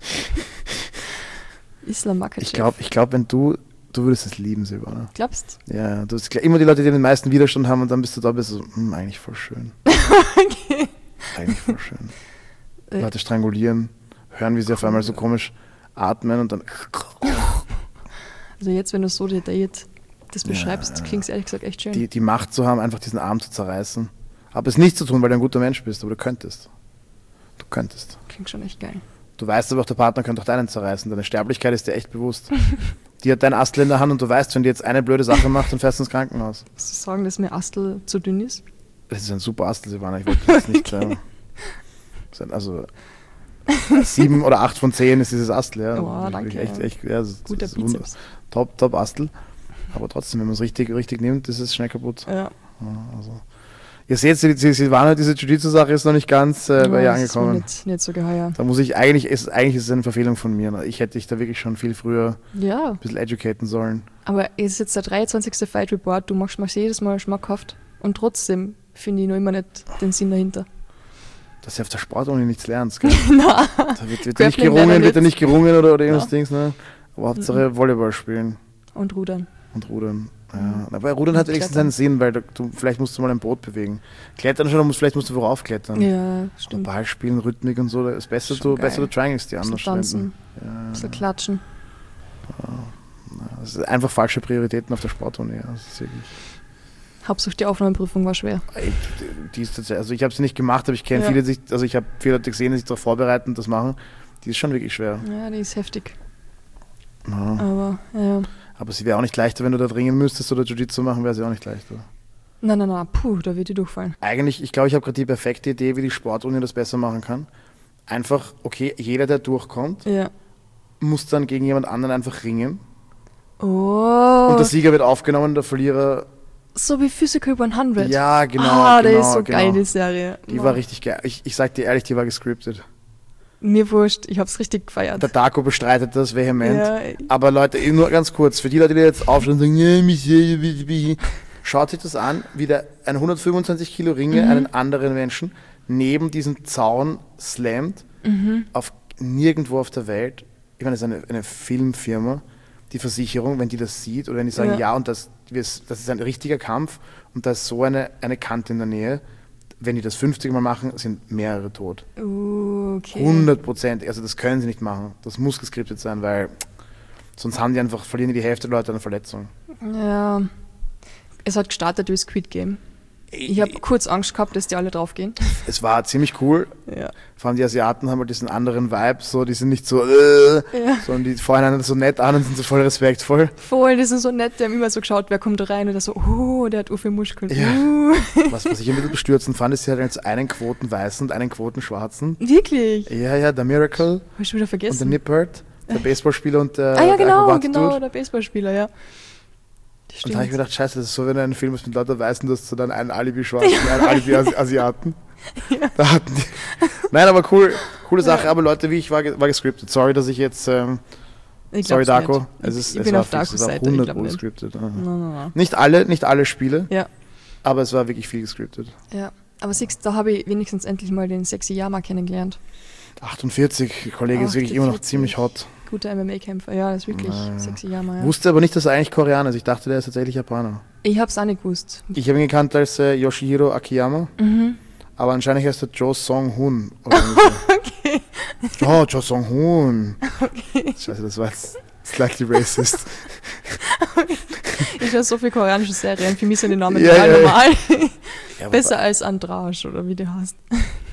Islam Makachev. Ich glaube, wenn du würdest es lieben, Silvana. Glaubst du? Ja, du bist immer die Leute, die den meisten Widerstand haben und dann bist du da, bist du so, eigentlich voll schön. Okay. Eigentlich voll schön. Leute strangulieren, hören, wie sie auf einmal so komisch atmen und dann... Also jetzt, wenn du so das beschreibst, klingt es ehrlich gesagt echt schön. Die Macht zu haben, einfach diesen Arm zu zerreißen. Aber es nicht zu tun, weil du ein guter Mensch bist, aber du könntest. Klingt schon echt geil. Du weißt aber auch, der Partner könnte auch deinen zerreißen. Deine Sterblichkeit ist dir echt bewusst. Die hat dein Astel in der Hand und du weißt, wenn die jetzt eine blöde Sache macht, dann fährst du ins Krankenhaus. Willst du sagen, dass mir Astel zu dünn ist? Das ist ein super Astel, Silvana. Ich wollte das nicht sagen. Also, 7 oder 8 von 10 ist dieses Astel. Ja. Oh, danke. Echt, ja, Guter Bizeps. Top Astel. Aber trotzdem, wenn man es richtig nimmt, ist es schnell kaputt. Ja. Also. Ihr seht, Silvana, diese Jiu-Jitsu-Sache ist noch nicht ganz bei ihr angekommen. Das ist nicht so geheuer. Da muss ich eigentlich ist es eine Verfehlung von mir. Ich hätte dich da wirklich schon viel früher ein bisschen educaten sollen. Aber es ist jetzt der 23. Fight Report, du machst mir jedes Mal schmackhaft und trotzdem finde ich noch immer nicht den Sinn dahinter. Dass du auf der Sportuni nichts lernst, gell? Nein. Da wird nicht gerungen oder irgendwas Dings, ne? Aber Hauptsache Volleyball spielen. Und rudern. Ja. Aber Rudern hat wenigstens einen Sinn, weil vielleicht musst du mal ein Boot bewegen. Klettern schon, vielleicht musst du worauf klettern. Ja, stimmt. Ball spielen, Rhythmik und so, das ist besser, du triangles die anders. Tanzen, ein bisschen klatschen. Das ist einfach falsche Prioritäten auf der Sportuni. Ja. Das ist wirklich Hauptsache die Aufnahmeprüfung war schwer. Also ich habe sie nicht gemacht, aber ich kenne viele, ich habe viele Leute gesehen, die sich darauf vorbereiten und das machen. Die ist schon wirklich schwer. Ja, die ist heftig. Ja. Aber sie wäre auch nicht leichter, wenn du da dringen müsstest oder Jiu-Jitsu machen, wäre sie auch nicht leichter. Nein, da wird die durchfallen. Eigentlich, ich glaube, ich habe gerade die perfekte Idee, wie die Sportuni das besser machen kann. Einfach, okay, jeder, der durchkommt, muss dann gegen jemand anderen einfach ringen. Oh. Und der Sieger wird aufgenommen, der Verlierer... So wie Physical 100. Ja, genau. Das ist so geil, die Serie. Die war richtig geil. Ich sag dir ehrlich, die war gescriptet. Mir wurscht, ich hab's richtig gefeiert. Der Darko bestreitet das vehement. Ja. Aber Leute, nur ganz kurz, für die Leute, die jetzt aufstehen und sagen, schaut sich das an, wie der ein 125 Kilo Ringer einen anderen Menschen neben diesem Zaun slammt, auf nirgendwo auf der Welt. Ich meine, das ist eine Filmfirma, die Versicherung, wenn die das sieht oder wenn die sagen, und das ist ein richtiger Kampf und da ist so eine Kante in der Nähe, wenn die das 50 Mal machen, sind mehrere tot. Okay. 100%. Also das können sie nicht machen. Das muss geskriptet sein, weil sonst verlieren die Hälfte der Leute eine Verletzung. Ja. Es hat gestartet wie Squid Game. Ich habe kurz Angst gehabt, dass die alle draufgehen. Es war ziemlich cool. Ja. Vor allem die Asiaten haben halt diesen anderen Vibe, so, die sind nicht so, sondern die feuern einen so nett an und sind so voll respektvoll. Voll, die sind so nett, die haben immer so geschaut, wer kommt da rein und der so, der hat viele Muskeln. Ja. Was ich ein bisschen bestürzend fand, ist, sie hat jetzt einen Quoten-Weißen und einen Quoten-Schwarzen. Wirklich? Ja, der Miracle. Hab ich schon wieder vergessen. Und der Nippert, der Baseballspieler und der genau, Dude. der Baseballspieler, ja. Und da habe ich mir gedacht, scheiße, das ist so, wenn du einen Film hast mit lauter Weißen, du hast so dann einen Alibi-Schwarzen und einen Alibi-Asiaten. Ja. Da hatten die. Nein, aber coole Sache, aber Leute, wie ich war gescriptet. Sorry, dass ich jetzt. Sorry, Darko. Ich bin auf Darkos Seite. 100% gescriptet. No. Nicht alle Spiele, ja. Aber es war wirklich viel gescriptet. Ja, aber siehst, da habe ich wenigstens endlich mal den sexy Yama kennengelernt. 48, Kollege, ist wirklich immer noch ziemlich hot. Guter MMA-Kämpfer, ja, das ist wirklich sexy Yama. Ja. Wusste aber nicht, dass er eigentlich Koreaner ist. Ich dachte, der ist tatsächlich Japaner. Ich habe es auch nicht gewusst. Ich habe ihn gekannt als Yoshihiro Akiyama. Aber anscheinend heißt er Jo Song-hoon. Okay. Oh, Jo Song-hoon. Okay. Scheiße, das war jetzt slightly racist. Ich habe so viele koreanische Serien, für mich sind die Namen normal. Ja, besser als Andrasch oder wie der heißt.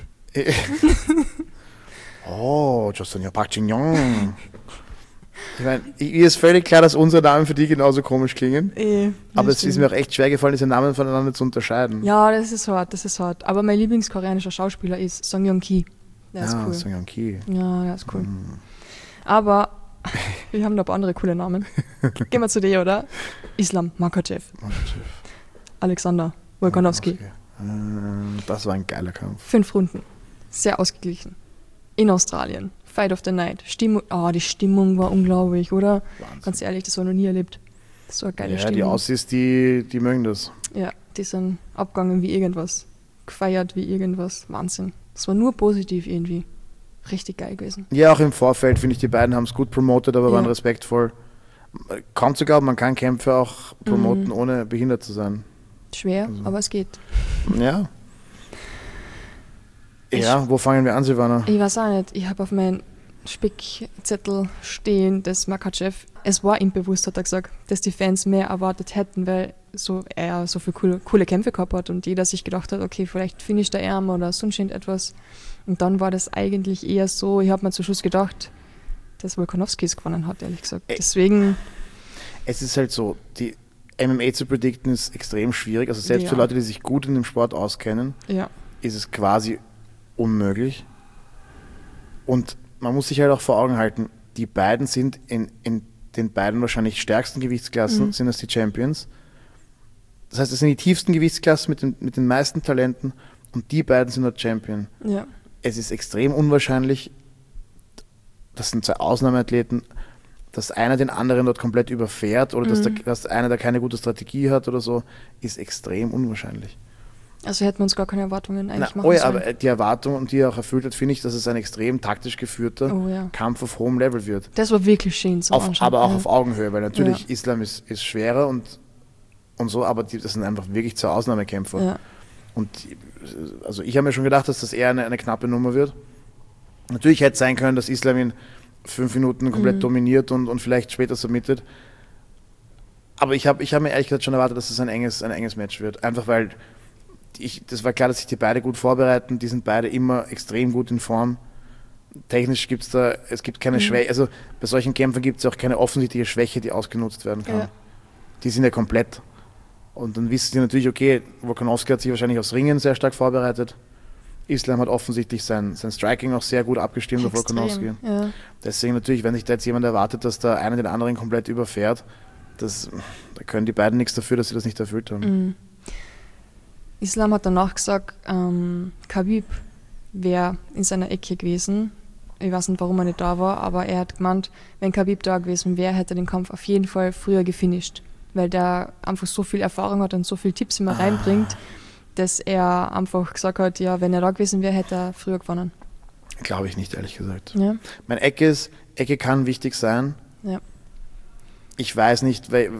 Oh, Joseon Park Jin-young. Ich meine, ihr ist völlig klar, dass unsere Namen für die genauso komisch klingen. Aber es ist mir auch echt schwer gefallen, diese Namen voneinander zu unterscheiden. Ja, das ist hart. Aber mein lieblingskoreanischer Schauspieler ist Song Joong-ki. Der ist cool. Song Joong-ki. Ja, der ist cool. Aber wir haben noch ein paar andere coole Namen. Gehen wir zu dir, oder? Islam Makhachev. Alexander Volkanovski. Das war ein geiler Kampf. 5 Runden. Sehr ausgeglichen. In Australien. Fight of the Night. Die Stimmung war unglaublich, oder? Wahnsinn. Ganz ehrlich, das war noch nie erlebt. Das war eine geile Stimmung. Ja, die Aussies, die mögen das. Ja, die sind abgegangen wie irgendwas. Gefeiert wie irgendwas. Wahnsinn. Das war nur positiv irgendwie. Richtig geil gewesen. Ja, auch im Vorfeld finde ich, die beiden haben es gut promotet, aber waren respektvoll. Kaum zu glauben, man kann Kämpfe auch promoten, ohne behindert zu sein. Schwer, aber es geht. Ja. Wo fangen wir an, Silvana? Ich weiß auch nicht. Ich habe auf meinen Spickzettel stehen, dass Makhachev, es war ihm bewusst, hat er gesagt, dass die Fans mehr erwartet hätten, weil er so viele coole Kämpfe gehabt hat und jeder sich gedacht hat, okay, vielleicht finisht der Arm oder sonst etwas. Und dann war das eigentlich eher so, ich habe mir zum Schluss gedacht, dass Volkanovski es gewonnen hat, ehrlich gesagt. Deswegen... Es ist halt so, die MMA zu predikten ist extrem schwierig. Also selbst für Leute, die sich gut in dem Sport auskennen, ist es quasi unmöglich. Und man muss sich halt auch vor Augen halten, die beiden sind in den beiden wahrscheinlich stärksten Gewichtsklassen, sind das die Champions. Das heißt, es sind die tiefsten Gewichtsklassen mit den meisten Talenten und die beiden sind dort Champion. Ja. Es ist extrem unwahrscheinlich, das sind zwei Ausnahmeathleten, dass einer den anderen dort komplett überfährt oder dass einer da keine gute Strategie hat oder so, ist extrem unwahrscheinlich. Also hätten wir uns gar keine Erwartungen eigentlich machen sollen. Aber die Erwartung, und die er auch erfüllt hat, finde ich, dass es ein extrem taktisch geführter Kampf auf hohem Level wird. Das war wirklich schön zu anschauen. Aber auch auf Augenhöhe, weil natürlich Islam ist schwerer und so, aber das sind einfach wirklich zwei Ausnahmekämpfer. Ja. Und also ich habe mir schon gedacht, dass das eher eine knappe Nummer wird. Natürlich hätte es sein können, dass Islam in 5 Minuten komplett dominiert und vielleicht später submittet. Aber ich hab mir ehrlich gesagt schon erwartet, dass es ein enges Match wird. Einfach weil das war klar, dass sich die beide gut vorbereiten. Die sind beide immer extrem gut in Form. Technisch gibt es gibt keine Schwäche. Also bei solchen Kämpfen gibt es auch keine offensichtliche Schwäche, die ausgenutzt werden kann. Ja. Die sind ja komplett. Und dann wissen die natürlich, okay, Volkanovski hat sich wahrscheinlich aufs Ringen sehr stark vorbereitet. Islam hat offensichtlich sein Striking auch sehr gut abgestimmt auf Volkanovski. Ja. Deswegen natürlich, wenn sich da jetzt jemand erwartet, dass da einer den anderen komplett überfährt, da können die beiden nichts dafür, dass sie das nicht erfüllt haben. Mhm. Islam hat danach gesagt, Khabib wäre in seiner Ecke gewesen. Ich weiß nicht, warum er nicht da war, aber er hat gemeint, wenn Khabib da gewesen wäre, hätte er den Kampf auf jeden Fall früher gefinisht, weil der einfach so viel Erfahrung hat und so viele Tipps immer reinbringt, dass er einfach gesagt hat, ja, wenn er da gewesen wäre, hätte er früher gewonnen. Glaube ich nicht, ehrlich gesagt. Ja. Mein Ecke kann wichtig sein. Ja. Ich weiß nicht, weil...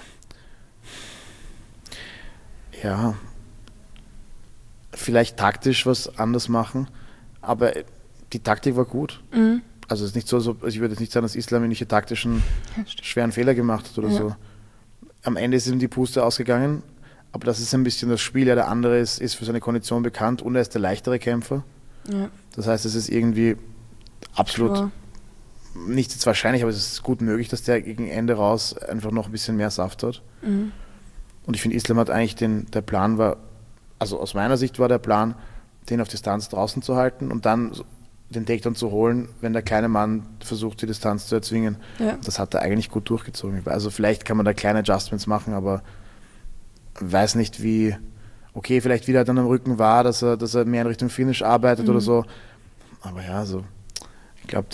Ja... Vielleicht taktisch was anders machen, aber die Taktik war gut. Mhm. Also es ist nicht so, ich würde jetzt nicht sagen, dass Islam irgendwelche taktischen schweren Fehler gemacht hat oder so. Am Ende ist ihm die Puste ausgegangen, aber das ist ein bisschen das Spiel. Ja, der andere ist für seine Kondition bekannt und er ist der leichtere Kämpfer. Ja. Das heißt, es ist irgendwie absolut nicht jetzt wahrscheinlich, aber es ist gut möglich, dass der gegen Ende raus einfach noch ein bisschen mehr Saft hat. Mhm. Und ich finde, Islam hat eigentlich der Plan war, also aus meiner Sicht war der Plan, den auf Distanz draußen zu halten und dann den Takedown zu holen, wenn der kleine Mann versucht, die Distanz zu erzwingen. Ja. Das hat er eigentlich gut durchgezogen. Also vielleicht kann man da kleine Adjustments machen, aber weiß nicht wie, okay, vielleicht wieder dann am Rücken war, dass er mehr in Richtung Finish arbeitet oder so. Aber ja, so, ich glaube,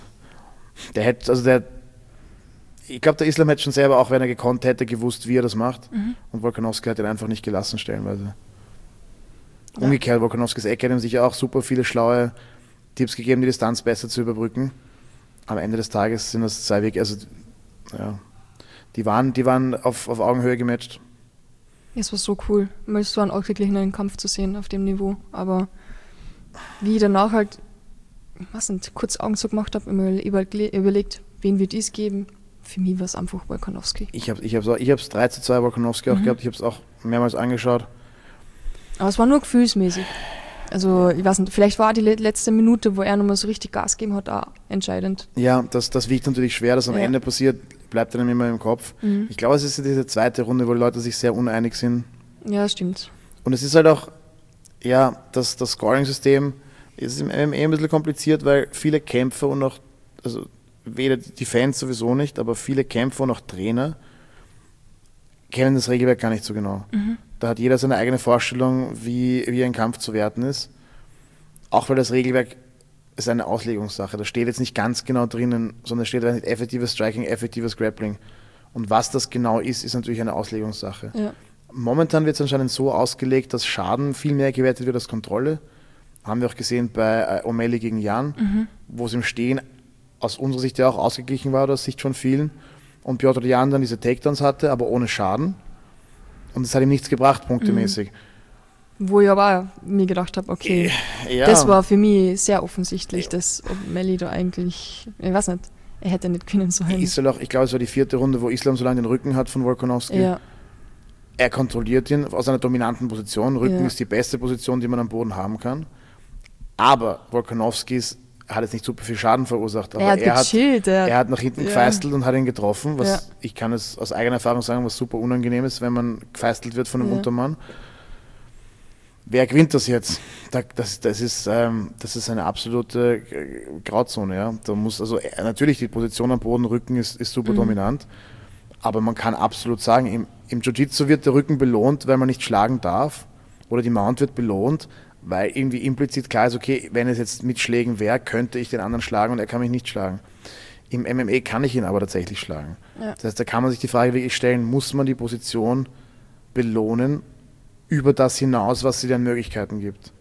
ich glaube, der Islam hätte schon selber, auch wenn er gekonnt hätte, gewusst, wie er das macht. Und Volkanovski hat ihn einfach nicht gelassen stellenweise. Ja. Umgekehrt, Volkanovskis Ecke hat ihm sicher auch super viele schlaue Tipps gegeben, die Distanz besser zu überbrücken. Am Ende des Tages sind das zwei Wege, also ja, die waren auf Augenhöhe gematcht. Es war so cool, mal so einen ausgeglichenen Kampf zu sehen auf dem Niveau. Aber wie ich danach halt, ich weiß nicht, kurz Augen so gemacht habe, immer überlegt, wen wird es geben. Für mich war es einfach Volkanovski. Ich hab's 3:2 Volkanovski auch gehabt, ich habe es auch mehrmals angeschaut. Aber es war nur gefühlsmäßig. Also ich weiß nicht, vielleicht war die letzte Minute, wo er nochmal so richtig Gas gegeben hat, auch entscheidend. Ja, das wiegt natürlich schwer, dass am Ende passiert, bleibt einem immer im Kopf. Ich glaube, es ist diese zweite Runde, wo die Leute sich sehr uneinig sind. Ja, stimmt. Und es ist halt auch, ja, das Scoring-System ist im MMA ein bisschen kompliziert, weil viele Kämpfer und auch, also weder die Fans sowieso nicht, aber viele Kämpfer und auch Trainer kennen das Regelwerk gar nicht so genau. Da hat jeder seine eigene Vorstellung, wie ein Kampf zu werten ist. Auch weil das Regelwerk ist eine Auslegungssache. Da steht jetzt nicht ganz genau drinnen, sondern steht da nicht effektives Striking, effektives Grappling. Und was das genau ist natürlich eine Auslegungssache. Ja. Momentan wird es anscheinend so ausgelegt, dass Schaden viel mehr gewertet wird als Kontrolle. Haben wir auch gesehen bei O'Malley gegen Jan, wo es im Stehen aus unserer Sicht ja auch ausgeglichen war, oder aus Sicht von vielen. Und Piotr Jan dann diese Takedowns hatte, aber ohne Schaden. Und es hat ihm nichts gebracht, punktemäßig. Wo ich aber mir gedacht habe, okay, das war für mich sehr offensichtlich, dass O'Malley da eigentlich, ich weiß nicht, er hätte nicht können sollen. Ich glaube, es war die 4. Runde, wo Islam so lange den Rücken hat von Volkanovski. Ja. Er kontrolliert ihn aus einer dominanten Position. Rücken ist die beste Position, die man am Boden haben kann. Aber Volkanovski hat jetzt nicht super viel Schaden verursacht, aber er hat nach hinten gefeistelt und hat ihn getroffen, was ich kann es aus eigener Erfahrung sagen, was super unangenehm ist, wenn man gefeistelt wird von einem Untermann. wer gewinnt das jetzt? Das ist eine absolute Grauzone. Ja. Da muss natürlich die Position am Boden, Rücken ist super dominant, aber man kann absolut sagen, im Jiu-Jitsu wird der Rücken belohnt, weil man nicht schlagen darf, oder die Mount wird belohnt, weil irgendwie implizit klar ist, okay, wenn es jetzt mit Schlägen wäre, könnte ich den anderen schlagen und er kann mich nicht schlagen. Im MMA kann ich ihn aber tatsächlich schlagen. Ja. Das heißt, da kann man sich die Frage wirklich stellen, muss man die Position belohnen über das hinaus, was sie den Möglichkeiten gibt.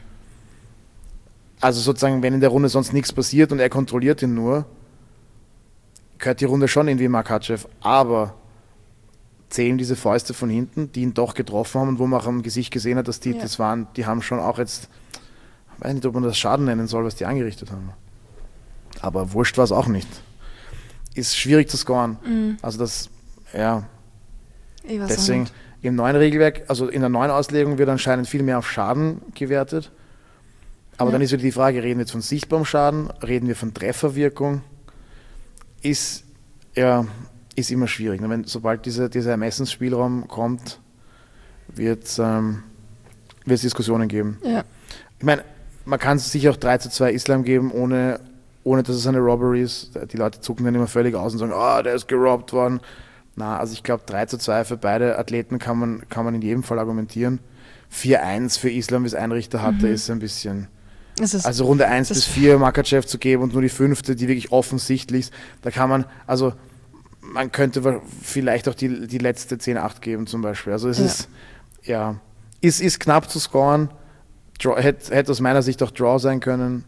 Also sozusagen, wenn in der Runde sonst nichts passiert und er kontrolliert ihn nur, gehört die Runde schon irgendwie Makhachev, aber zählen diese Fäuste von hinten, die ihn doch getroffen haben und wo man auch am Gesicht gesehen hat, dass die haben schon auch jetzt, ich weiß nicht, ob man das Schaden nennen soll, was die angerichtet haben. Aber wurscht war es auch nicht. Ist schwierig zu scoren. Also das, ja. Deswegen im neuen Regelwerk, also in der neuen Auslegung wird anscheinend viel mehr auf Schaden gewertet. Aber dann ist wieder die Frage, reden wir jetzt von sichtbarem Schaden, reden wir von Trefferwirkung? Ist immer schwierig. Sobald dieser Ermessensspielraum kommt, wird es Diskussionen geben. Ja. Ich meine, man kann es sicher auch 3:2 Islam geben, ohne dass es eine Robbery ist. Die Leute zucken dann immer völlig aus und sagen, der ist gerobbt worden. Na, also ich glaube 3:2 für beide Athleten kann man in jedem Fall argumentieren. 4:1 für Islam, wie es ein Richter hatte, ist ein bisschen... Also Runde 1 bis 4 Makhachev zu geben und nur die 5., die wirklich offensichtlich ist, da kann man, also man könnte vielleicht auch die letzte 10:8 geben zum Beispiel. Also es ist knapp zu scoren, hätte aus meiner Sicht auch Draw sein können.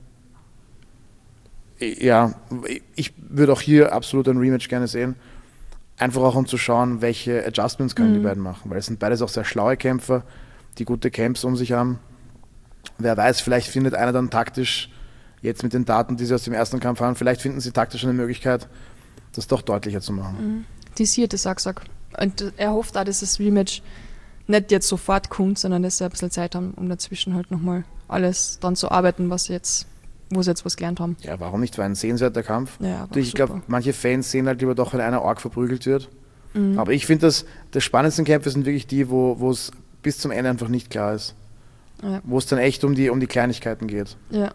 Ja, ich würde auch hier absolut ein Rematch gerne sehen. Einfach auch um zu schauen, welche Adjustments können die beiden machen, weil es sind beides auch sehr schlaue Kämpfer, die gute Camps um sich haben. Wer weiß, vielleicht findet einer dann taktisch, jetzt mit den Daten, die sie aus dem ersten Kampf haben, vielleicht finden sie taktisch eine Möglichkeit, das doch deutlicher zu machen. Disierte Sack. Und er hofft auch, dass das Rematch nicht jetzt sofort kommt, sondern dass sie ein bisschen Zeit haben, um dazwischen halt nochmal alles dran zu arbeiten, wo sie jetzt was gelernt haben. Ja, warum nicht? War ein sehenswerter Kampf. Ja, ich glaube, manche Fans sehen halt lieber doch, wenn einer arg verprügelt wird. Aber ich finde, das spannendsten Kämpfe sind wirklich die, wo es bis zum Ende einfach nicht klar ist. Ja. Wo es dann echt um die Kleinigkeiten geht. Ja.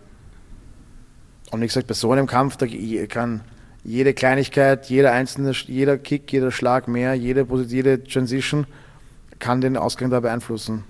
Und wie gesagt, bei so einem Kampf, da kann jede Kleinigkeit, jeder Kick, jeder Schlag mehr, jede Transition kann den Ausgang da beeinflussen.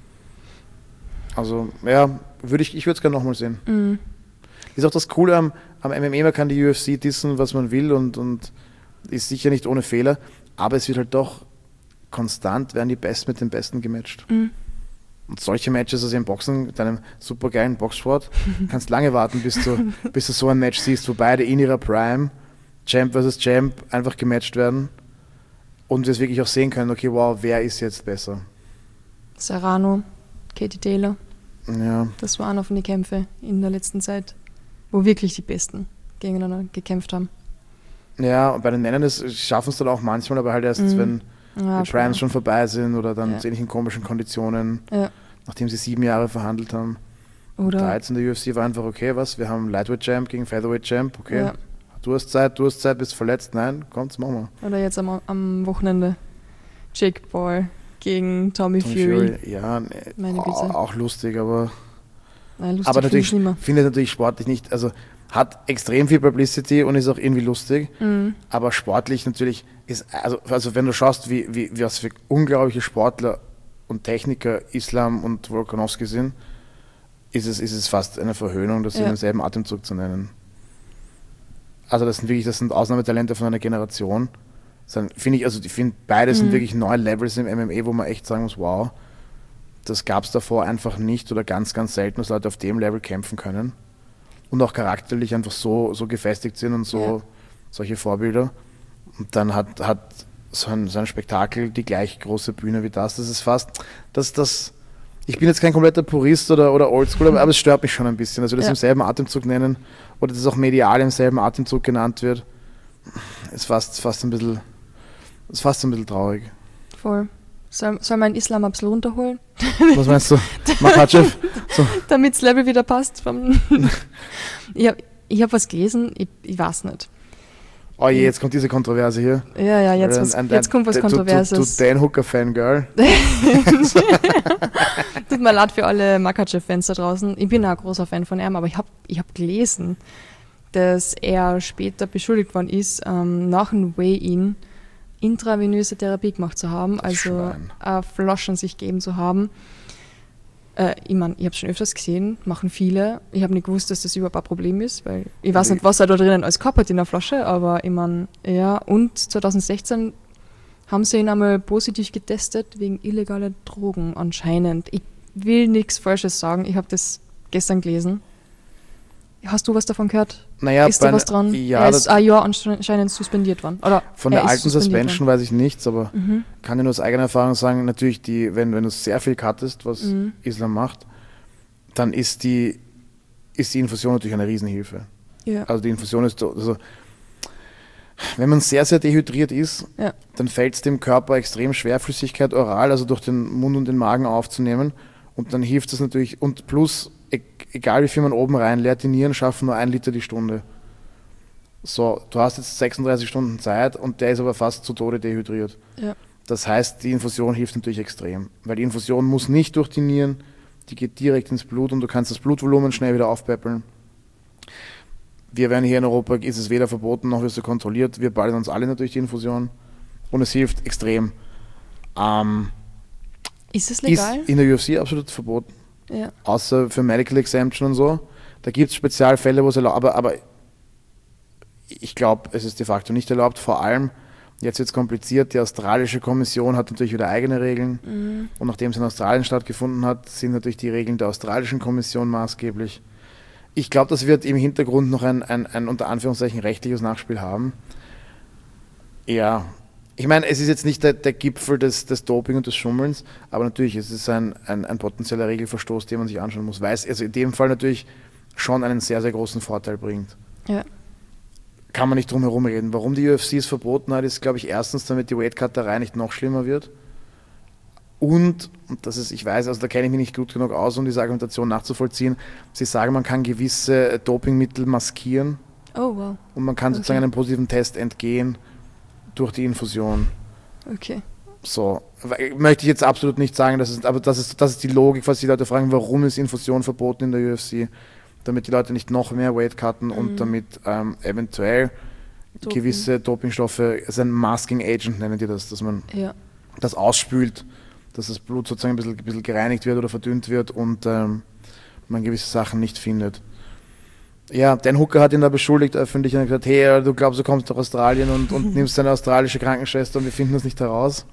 Also, ja, ich würde es gerne nochmal sehen. Ist auch das Coole am MMA, man kann die UFC dissen, was man will und ist sicher nicht ohne Fehler, aber es wird halt doch konstant, werden die Besten mit den Besten gematcht. Und solche Matches, also im Boxen, mit einem super geilen Boxsport, kannst lange warten, bis du so ein Match siehst, wo beide in ihrer Prime, Champ versus Champ, einfach gematcht werden und wir es wirklich auch sehen können, okay, wow, wer ist jetzt besser? Serrano, Katie Taylor. Ja. Das waren auch von den Kämpfen in der letzten Zeit, wo wirklich die Besten gegeneinander gekämpft haben. Ja, und bei den Männern schaffen es dann auch manchmal, aber halt erst, wenn die Primes schon vorbei sind oder dann ähnlich in komischen Konditionen, nachdem sie 7 Jahre verhandelt haben. Oder 13 der UFC war einfach, okay, wir haben Lightweight Champ gegen Featherweight Champ, okay. Ja. Du hast Zeit, bist verletzt, nein, kommt's, machen wir. Oder jetzt am Wochenende Jake Paul gegen Tommy Fury. Ja, auch lustig, aber nein, lustig aber natürlich findet natürlich sportlich nicht, also hat extrem viel Publicity und ist auch irgendwie lustig, aber sportlich natürlich ist, also wenn du schaust, wie was für unglaubliche Sportler und Techniker Islam und Volkanovski sind, ist es fast eine Verhöhnung, das in demselben Atemzug zu nennen. Also das sind Ausnahmetalente von einer Generation. Ich finde, beide sind wirklich neue Levels im MMA, wo man echt sagen muss, wow, das gab es davor einfach nicht oder ganz, ganz selten, dass Leute auf dem Level kämpfen können und auch charakterlich einfach so gefestigt sind und solche Vorbilder. Und dann hat so ein Spektakel die gleich große Bühne wie das. Das ist fast, ich bin jetzt kein kompletter Purist oder Oldschool, aber es stört mich schon ein bisschen, dass wir das im selben Atemzug nennen oder dass auch medial im selben Atemzug genannt wird. Ist fast ein bisschen traurig. Voll. Soll man Islam ein bisschen runterholen? Was meinst du? Makhachev? So. Damit das Level wieder passt. Ich hab was gelesen, ich weiß nicht. Oh je, jetzt kommt diese Kontroverse hier. Ja, jetzt kommt was Kontroverses. Du Dan Hooker-Fangirl. tut mir leid für alle Makachev-Fans da draußen. Ich bin auch ein großer Fan von ihm, aber ich hab gelesen, dass er später beschuldigt worden ist, nach einem Weigh-In intravenöse Therapie gemacht zu haben, also Flaschen sich geben zu haben. Ich meine, ich habe es schon öfters gesehen, machen viele. Ich habe nicht gewusst, dass das überhaupt ein Problem ist, weil ich weiß nicht, was er da drinnen alles gehabt hat in der Flasche, aber ich meine, ja. Und 2016 haben sie ihn einmal positiv getestet wegen illegaler Drogen anscheinend. Ich will nichts Falsches sagen, ich habe das gestern gelesen. Hast du was davon gehört? Naja, ist da was dran? Ja, er ist ein Jahr anscheinend suspendiert worden. Oder von der alten Suspension weiß ich nichts, aber kann ja nur aus eigener Erfahrung sagen, natürlich, wenn du sehr viel cuttest, was Islam macht, dann ist die Infusion natürlich eine Riesenhilfe. Ja. Also die Infusion ist, also, wenn man sehr, sehr dehydriert ist, dann fällt es dem Körper extrem schwer, Flüssigkeit oral, also durch den Mund und den Magen aufzunehmen. Und dann hilft es natürlich, und plus, egal wie viel man oben reinleert, die Nieren schaffen nur 1 Liter die Stunde. So, du hast jetzt 36 Stunden Zeit und der ist aber fast zu Tode dehydriert. Ja. Das heißt, die Infusion hilft natürlich extrem, weil die Infusion muss nicht durch die Nieren, die geht direkt ins Blut und du kannst das Blutvolumen schnell wieder aufpäppeln. Wir werden hier in Europa, ist es weder verboten noch wirst du kontrolliert. Wir ballen uns alle natürlich die Infusion und es hilft extrem. Ist es legal? Ist in der UFC absolut verboten. Ja. Außer für Medical Exemption und so. Da gibt es Spezialfälle, wo es erlaubt, aber ich glaube, es ist de facto nicht erlaubt. Vor allem, jetzt wird es kompliziert, die australische Kommission hat natürlich wieder eigene Regeln. Und nachdem es in Australien stattgefunden hat, sind natürlich die Regeln der australischen Kommission maßgeblich. Ich glaube, das wird im Hintergrund noch ein unter Anführungszeichen rechtliches Nachspiel haben. Ja, ich meine, es ist jetzt nicht der Gipfel des Doping und des Schummelns, aber natürlich es ist ein potenzieller Regelverstoß, den man sich anschauen muss, weil es also in dem Fall natürlich schon einen sehr, sehr großen Vorteil bringt. Ja. Kann man nicht drum herum reden. Warum die UFC es verboten hat, ist, glaube ich, erstens, damit die Weightcutterei nicht noch schlimmer wird. Und das ist, ich weiß, also da kenne ich mich nicht gut genug aus, um diese Argumentation nachzuvollziehen, sie sagen, man kann gewisse Dopingmittel maskieren. Oh, wow. Und man kann sozusagen einem positiven Test entgehen durch die Infusion. Okay. So, möchte ich jetzt absolut nicht sagen, aber das ist die Logik, was die Leute fragen, warum ist Infusion verboten in der UFC? Damit die Leute nicht noch mehr Weight cutten und damit eventuell gewisse Dopingstoffe, also ein Masking Agent nennen die das, dass man das ausspült, dass das Blut sozusagen ein bisschen gereinigt wird oder verdünnt wird und man gewisse Sachen nicht findet. Ja, Dan Hooker hat ihn da beschuldigt öffentlich und hat gesagt, hey, du glaubst, du kommst nach Australien und nimmst eine australische Krankenschwester und wir finden das nicht heraus.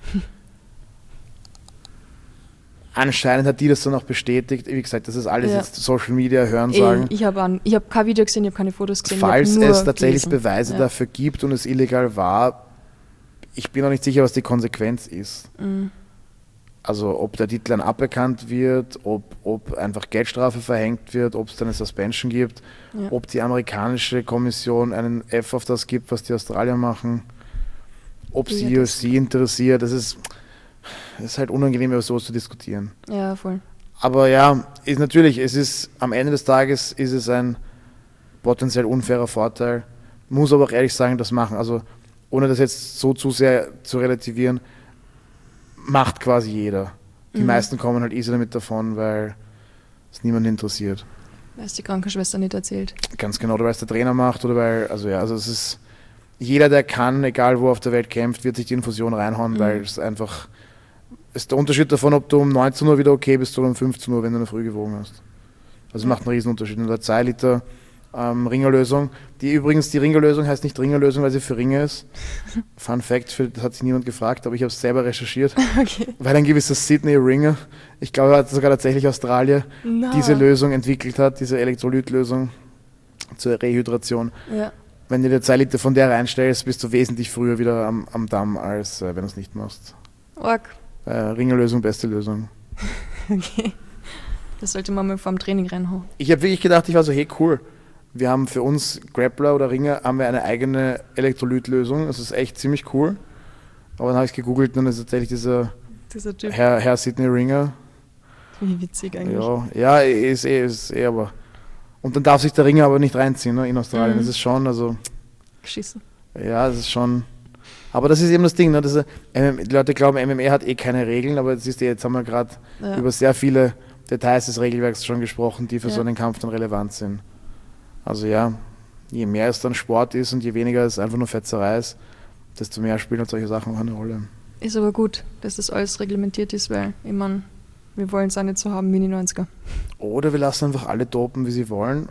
Anscheinend hat die das dann auch bestätigt. Wie gesagt, das ist alles jetzt Social Media, Hörensagen. Ich hab kein Video gesehen, ich habe keine Fotos gesehen. Falls es tatsächlich Beweise dafür gibt und es illegal war, ich bin noch nicht sicher, was die Konsequenz ist. Also ob der Titel dann aberkannt wird, ob einfach Geldstrafe verhängt wird, ob es dann eine Suspension gibt, ob die amerikanische Kommission einen F auf das gibt, was die Australier machen, ob sie die UFC interessiert. Das ist halt unangenehm, über sowas zu diskutieren. Ja, voll. Aber ja, am Ende des Tages ist es ein potenziell unfairer Vorteil. Muss aber auch ehrlich sagen, das machen. Also ohne das jetzt so zu sehr zu relativieren, macht quasi jeder. Die meisten kommen halt easy damit davon, weil es niemanden interessiert. Weil es die Krankenschwester nicht erzählt. Ganz genau, oder weil es der Trainer macht oder weil, also es ist, jeder, der kann, egal wo auf der Welt kämpft, wird sich die Infusion reinhauen, weil es einfach, ist der Unterschied davon, ob du um 19 Uhr wieder okay bist oder um 15 Uhr, wenn du in der Früh gewogen hast. Also es macht einen riesen Unterschied. Und der 2 Liter Ringerlösung, die Ringerlösung heißt nicht Ringerlösung, weil sie für Ringe ist. Fun Fact, das hat sich niemand gefragt, aber ich habe es selber recherchiert. Okay. Weil ein gewisser Sydney Ringer, ich glaube, er hat sogar tatsächlich Australien, diese Lösung entwickelt hat, diese Elektrolytlösung zur Rehydration. Ja. Wenn du dir 2 Liter von der reinstellst, bist du wesentlich früher wieder am Damm, als wenn du es nicht machst. Ringerlösung, beste Lösung. Okay. Das sollte man mal vor dem Training reinhauen. Ich habe wirklich gedacht, ich war so, hey cool, wir haben für uns Grappler oder Ringer haben wir eine eigene Elektrolytlösung. Das ist echt ziemlich cool. Aber dann habe ich es gegoogelt und dann ist tatsächlich dieser Typ. Herr Sydney Ringer. Wie witzig eigentlich. Ja, ist aber. Und dann darf sich der Ringer aber nicht reinziehen, ne, in Australien. Das ist schon, also. Geschissen. Ja, das ist schon. Aber das ist eben das Ding, ne? Die Leute glauben, MMA hat keine Regeln, aber jetzt haben wir gerade über sehr viele Details des Regelwerks schon gesprochen, die für so einen Kampf dann relevant sind. Also ja, je mehr es dann Sport ist und je weniger es einfach nur Fetzerei ist, desto mehr spielen halt solche Sachen auch eine Rolle. Ist aber gut, dass das alles reglementiert ist, weil ich meine, wir wollen es auch nicht so haben wie die 90er. Oder wir lassen einfach alle dopen, wie sie wollen.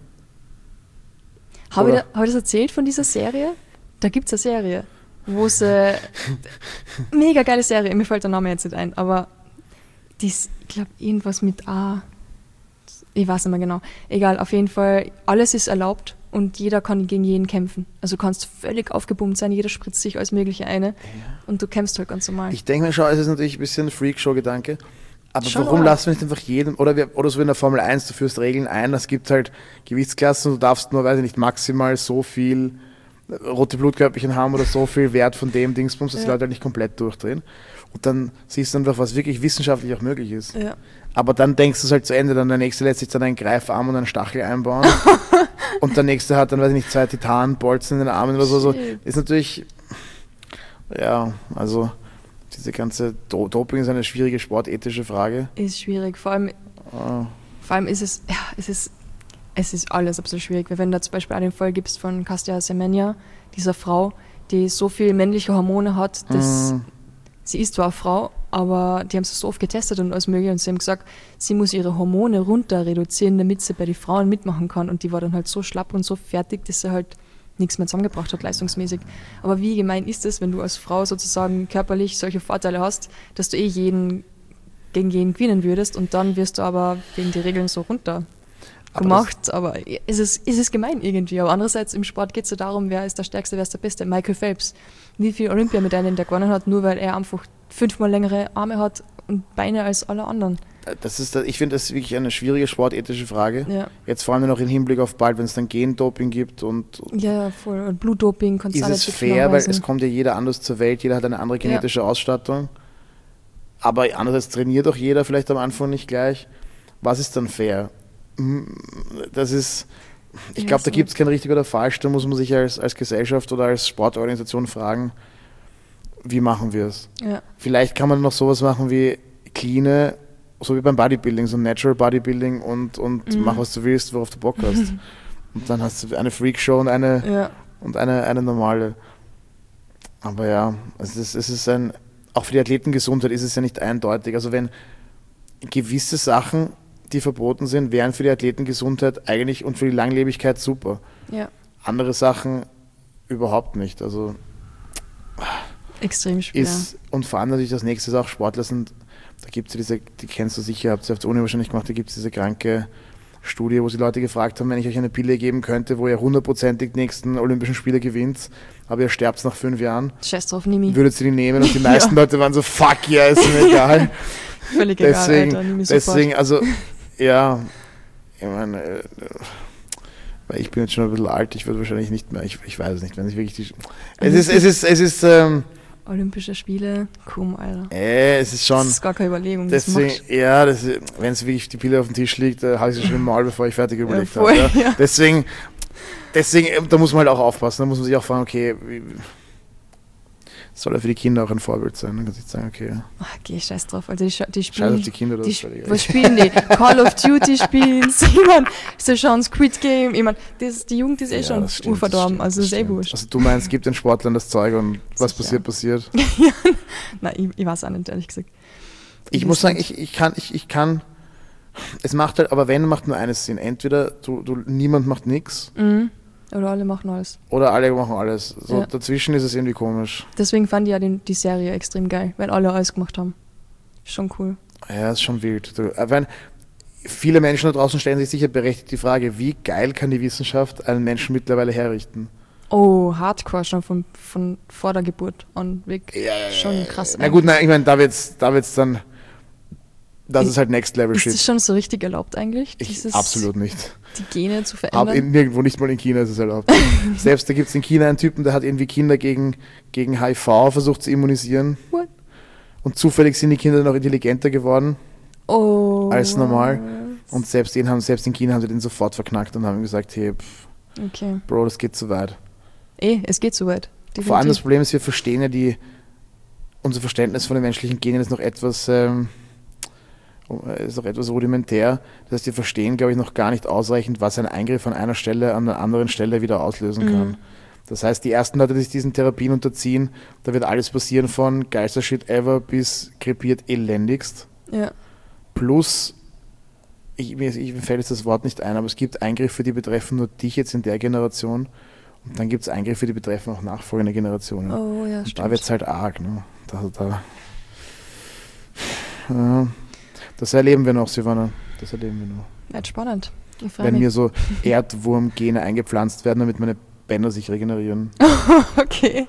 Habe ich das erzählt von dieser Serie? Da gibt es eine Serie, wo sie... mega geile Serie, mir fällt der Name jetzt nicht ein, aber die ist, ich glaube, irgendwas mit A. Ich weiß nicht mehr genau. Egal, auf jeden Fall, alles ist erlaubt und jeder kann gegen jeden kämpfen. Also du kannst völlig aufgepumpt sein, jeder spritzt sich alles Mögliche ein und du kämpfst halt ganz normal. Ich denke mir schon, es ist natürlich ein bisschen ein Freakshow-Gedanke, aber schon warum lassen wir nicht einfach jeden, oder so in der Formel 1, du führst Regeln ein, es gibt halt Gewichtsklassen, du darfst nur, weiß ich nicht, maximal so viel rote Blutkörperchen haben oder so viel Wert von dem Dingsbums, dass die Leute halt nicht komplett durchdrehen. Und dann siehst du einfach, was wirklich wissenschaftlich auch möglich ist. Ja. Aber dann denkst du es halt zu Ende, dann der Nächste lässt sich dann einen Greifarm und einen Stachel einbauen und der Nächste hat dann, weiß ich nicht, 2 Titanbolzen in den Armen oder so. Ist natürlich, ja, also diese ganze Doping ist eine schwierige sportethische Frage. Ist schwierig, vor allem ist es ist alles absolut schwierig, weil wenn du zum Beispiel auch den Fall gibst von Caster Semenya, dieser Frau, die so viel männliche Hormone hat, dass sie ist zwar eine Frau, aber die haben sie so oft getestet und alles mögliche und sie haben gesagt, sie muss ihre Hormone runter reduzieren, damit sie bei den Frauen mitmachen kann und die war dann halt so schlapp und so fertig, dass sie halt nichts mehr zusammengebracht hat, leistungsmäßig. Aber wie gemein ist es, wenn du als Frau sozusagen körperlich solche Vorteile hast, dass du gegen jeden gewinnen würdest und dann wirst du aber wegen die Regeln so runter gemacht, aber es ist gemein irgendwie. Aber andererseits im Sport geht es ja darum, wer ist der Stärkste, wer ist der Beste. Michael Phelps, wie viele Olympiamedaillen der gewonnen hat, nur weil er einfach 5-mal längere Arme hat und Beine als alle anderen. Ich finde das wirklich eine schwierige sportethische Frage. Ja. Jetzt vor allem noch im Hinblick auf bald, wenn es dann Gendoping gibt und ja, voll. Und Blutdoping kannst du ist es fair, weil es kommt ja jeder anders zur Welt, jeder hat eine andere genetische Ausstattung. Aber andererseits trainiert auch jeder vielleicht am Anfang nicht gleich. Was ist dann fair? Das ist, ich glaube, da gibt es kein richtig oder falsch, da muss man sich als Gesellschaft oder als Sportorganisation fragen, wie machen wir es? Ja. Vielleicht kann man noch sowas machen wie clean, so wie beim Bodybuilding, so Natural Bodybuilding und mach, was du willst, worauf du Bock hast. Und dann hast du eine Freakshow und eine normale. Aber ja, es ist auch für die Athletengesundheit ist es ja nicht eindeutig. Also wenn gewisse Sachen, die verboten sind, wären für die Athletengesundheit eigentlich und für die Langlebigkeit super. Ja. Andere Sachen überhaupt nicht. Also extrem schwer. Und vor allem natürlich das nächste ist auch Sportler sind, da gibt es ja die kennst du sicher, habt ihr auf der Uni wahrscheinlich gemacht, da gibt es diese kranke Studie, wo sie Leute gefragt haben, wenn ich euch eine Pille geben könnte, wo ihr 100%ig die nächsten Olympischen Spiele gewinnt, aber ihr sterbt nach 5 Jahren. Scheiß drauf, nimm mich. Würdet ihr die nehmen? Und die meisten Leute waren so, fuck yeah, ist mir egal. Völlig egal, Alter, nimm mich sofort. Deswegen, also, ja, ich meine, weil ich bin jetzt schon ein bisschen alt, ich würde wahrscheinlich nicht mehr, ich weiß es nicht, wenn ich wirklich es ist Olympische Spiele, komm, Alter. Es ist schon. Das ist gar keine Überlegung. Deswegen, wenn es wirklich die Pille auf dem Tisch liegt, habe ich sie schon im Maul, bevor ich fertig überlegt habe. Ja. Ja. Deswegen, da muss man halt auch aufpassen. Da muss man sich auch fragen, okay, soll ja für die Kinder auch ein Vorbild sein. Dann kann ich sagen, okay. Okay, scheiß drauf. Also die spielen. Scheiß auf die Kinder, das ist völlig was spielen die? Call of Duty spielen sie. Ich meine, sie schauen Squid Game. Ich meine, die Jugend ist schon urverdorben. Also das ist wurscht. Also du meinst, gibt den Sportlern das Zeug und was passiert? Ja. Nein, ich weiß auch nicht, ehrlich gesagt. Ich muss sagen, ich kann. Es macht halt, aber wenn, macht nur eines Sinn. Entweder niemand macht nichts. Mhm. Oder alle machen alles. Oder alle machen alles. So, ja. Dazwischen ist es irgendwie komisch. Deswegen fand ich ja die Serie extrem geil, weil alle alles gemacht haben. Schon cool. Ja, ist schon wild. Viele Menschen da draußen stellen sich sicher berechtigt die Frage, wie geil kann die Wissenschaft einen Menschen mittlerweile herrichten? Oh, Hardcore schon von vor der Geburt an weg. Ja, schon krass. Na gut, ich meine, da wird's dann, das ist halt Next Level Shit. Ist das schon so richtig erlaubt eigentlich? Absolut nicht. Die Gene zu verändern? Aber nirgendwo, nicht mal in China ist es erlaubt. Selbst da gibt es in China einen Typen, der hat irgendwie Kinder gegen HIV versucht zu immunisieren. What? Und zufällig sind die Kinder dann auch intelligenter geworden als normal. Und selbst in China haben sie den sofort verknackt und haben gesagt, hey, okay. Bro, das geht zu weit. Es geht zu weit. Vor allem das Problem ist, wir verstehen ja unser Verständnis von den menschlichen Genen ist noch etwas rudimentär. Das heißt, wir verstehen, glaube ich, noch gar nicht ausreichend, was ein Eingriff an einer Stelle an einer anderen Stelle wieder auslösen kann. Das heißt, die ersten Leute, die sich diesen Therapien unterziehen, da wird alles passieren von geilster Shit ever bis krepiert elendigst. Ja. Plus, mir fällt jetzt das Wort nicht ein, aber es gibt Eingriffe, die betreffen nur dich jetzt in der Generation. Und dann gibt es Eingriffe, die betreffen auch nachfolgende Generationen. Oh ja, und stimmt. da wird es halt arg. Ne? Das erleben wir noch, Silvana. Das erleben wir noch. Wird spannend. Wenn mir so Erdwurmgene eingepflanzt werden, damit meine Bänder sich regenerieren. Okay.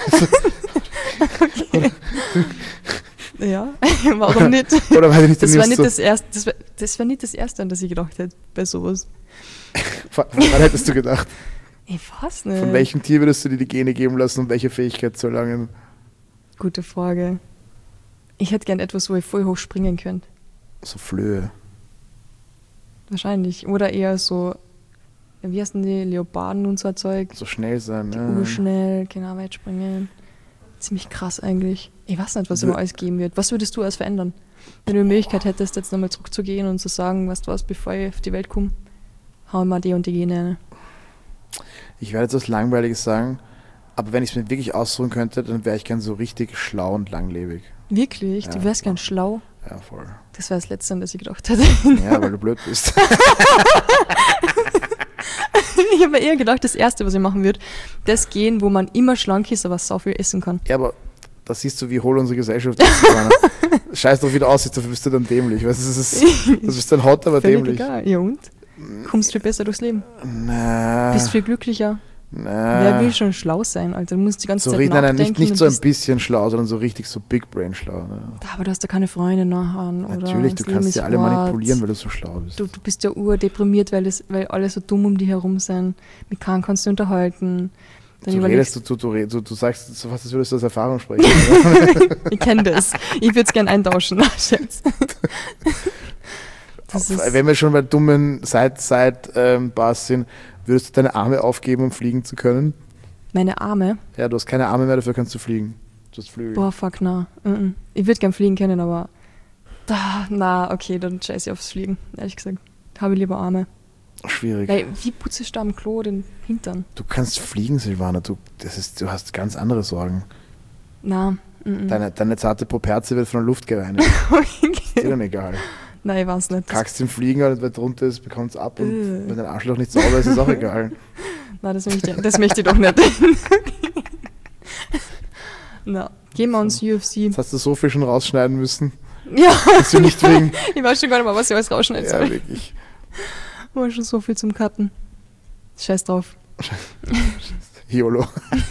Okay. Ja, warum nicht? Oder weil ich nicht das war nicht so das erste, das war nicht das Erste, an das ich gedacht hätte bei sowas. Wann hättest du gedacht? Ich weiß nicht. Von welchem Tier würdest du dir die Gene geben lassen, um welche Fähigkeit zu erlangen? Gute Frage. Ich hätte gern etwas, wo ich voll hoch springen könnte. So Flöhe. Wahrscheinlich. Oder eher so, wie heißen die, Leoparden und so ein Zeug. So schnell sein. Urschnell, genau, weit springen. Ziemlich krass eigentlich. Ich weiß nicht, was immer alles geben wird. Was würdest du alles verändern? Wenn du die Möglichkeit hättest, jetzt nochmal zurückzugehen und zu sagen, weißt du was, bevor ich auf die Welt komme, hau mal die und die Gene rein. Ich werde jetzt was Langweiliges sagen, aber wenn ich es mir wirklich aussuchen könnte, dann wäre ich gern so richtig schlau und langlebig. Wirklich? Ja, du wärst gern schlau? Ja, voll. Das wäre das Letzte, an das ich gedacht hätte. Ja, weil du blöd bist. Ich habe mir eher gedacht, das Erste, was ich machen würde, das gehen, wo man immer schlank ist, aber sau viel essen kann. Ja, aber da siehst du, wie hohl unsere Gesellschaft ist. Scheiß doch, wie du aussiehst, dafür bist du dann dämlich. Weißt, das bist dann hot, aber völlig dämlich. Egal. Ja und? Kommst viel besser durchs Leben. Na. Bist viel glücklicher. Na. Wer will schon schlau sein, Alter? Du musst die ganze so Zeit nachdenken. Nein, nicht so ein bisschen schlau, sondern so richtig so Big Brain schlau. Ne? Aber du hast ja keine Freunde nachher. Natürlich, du kannst sie alle manipulieren, weil du so schlau bist. Du bist ja urdeprimiert, weil alle so dumm um dich herum sind. Mit keinem kannst du unterhalten. Dann du sagst so fast, als würdest du aus Erfahrung sprechen. Ich kenne das. Ich würde es gerne eintauschen. Scherz. Wenn wir schon bei dummen Side-Bars sind, würdest du deine Arme aufgeben, um fliegen zu können? Meine Arme? Ja, du hast keine Arme mehr, dafür kannst du fliegen. Du hast Flügel. Boah, fuck, na. Ich würde gern fliegen können, aber okay, dann scheiße ich aufs Fliegen, ehrlich gesagt. Habe ich lieber Arme. Schwierig. Weil, wie putze ich da am Klo den Hintern? Du kannst fliegen, Silvana. Du hast ganz andere Sorgen. Na. Deine zarte Properze wird von der Luft gereinigt. Okay. Ist dir dann egal. Nein, ich weiß nicht. Kackst im Fliegen, weil drunter ist, bekommt es ab und wenn dein Arschloch nicht sauber ist, ist es auch egal. Nein, das möchte ich doch nicht. Na, gehen wir uns UFC. Jetzt hast du so viel schon rausschneiden müssen. Ja. Dass du nicht wegen... Ich weiß schon gar nicht mal, was ich alles rausschneiden soll. Ja, wirklich. War schon so viel zum Cutten. Scheiß drauf. YOLO.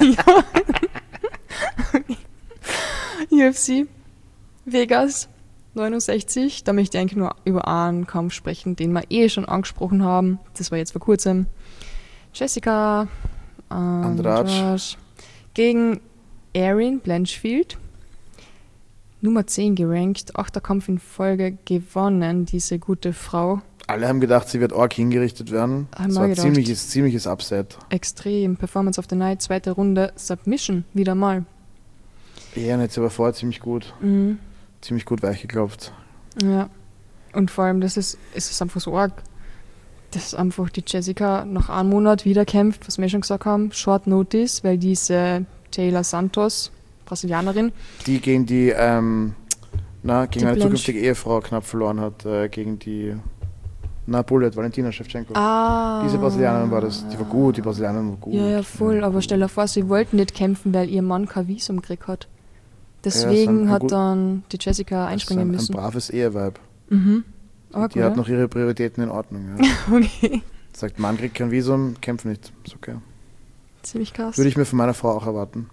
Ja. UFC. Vegas. 69, da möchte ich eigentlich nur über einen Kampf sprechen, den wir schon angesprochen haben. Das war jetzt vor kurzem. Jessica Andrade gegen Erin Blanchfield. Nummer 10 gerankt, 8. Kampf in Folge gewonnen, diese gute Frau. Alle haben gedacht, sie wird arg hingerichtet werden. Das war ein ziemliches Upset. Extrem. Performance of the Night, 2. Runde, Submission, wieder mal. Ja, und jetzt aber vorher ziemlich gut. Mhm. Ziemlich gut weichgeklopft. Ja. Und vor allem, es ist einfach so arg, dass einfach die Jessica nach einem Monat wieder kämpft, was wir schon gesagt haben, Short Notice, weil diese Taylor Santos, Brasilianerin, die gegen die gegen eine zukünftige Ehefrau knapp verloren hat, gegen die Bullet, Valentina Shevchenko. Diese Brasilianerin war das, die war gut, die Brasilianerin war gut. Ja, voll, aber stell dir vor, sie wollten nicht kämpfen, weil ihr Mann kein Visum gekriegt hat. Deswegen hat dann die Jessica einspringen müssen. Ein braves Eheweib. Mhm. Die hat noch ihre Prioritäten in Ordnung. Ja. Okay. Sagt, Mann kriegt kein Visum, kämpft nicht. Ist okay. Ziemlich krass. Würde ich mir von meiner Frau auch erwarten.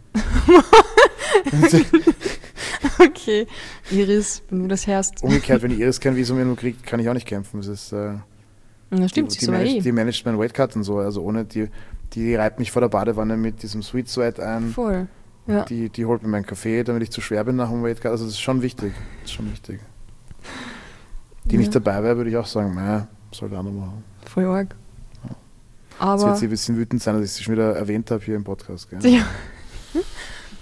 Okay. Iris, wenn du das hörst. Umgekehrt, wenn die Iris kein Visum irgendwo kriegt, kann ich auch nicht kämpfen. Das ist, ja, stimmt, die managt meinen Weightcut und so. Also ohne die reibt mich vor der Badewanne mit diesem Sweet Sweat ein. Voll. Ja. Die holt mir meinen Kaffee, damit ich zu schwer bin nach dem Weightcut. Also das ist schon wichtig. Die nicht dabei wäre, würde ich auch sagen, soll der andere machen. Voll arg. Ja. Aber jetzt wird sie ein bisschen wütend sein, dass ich sie schon wieder erwähnt habe hier im Podcast. Gell? Ja.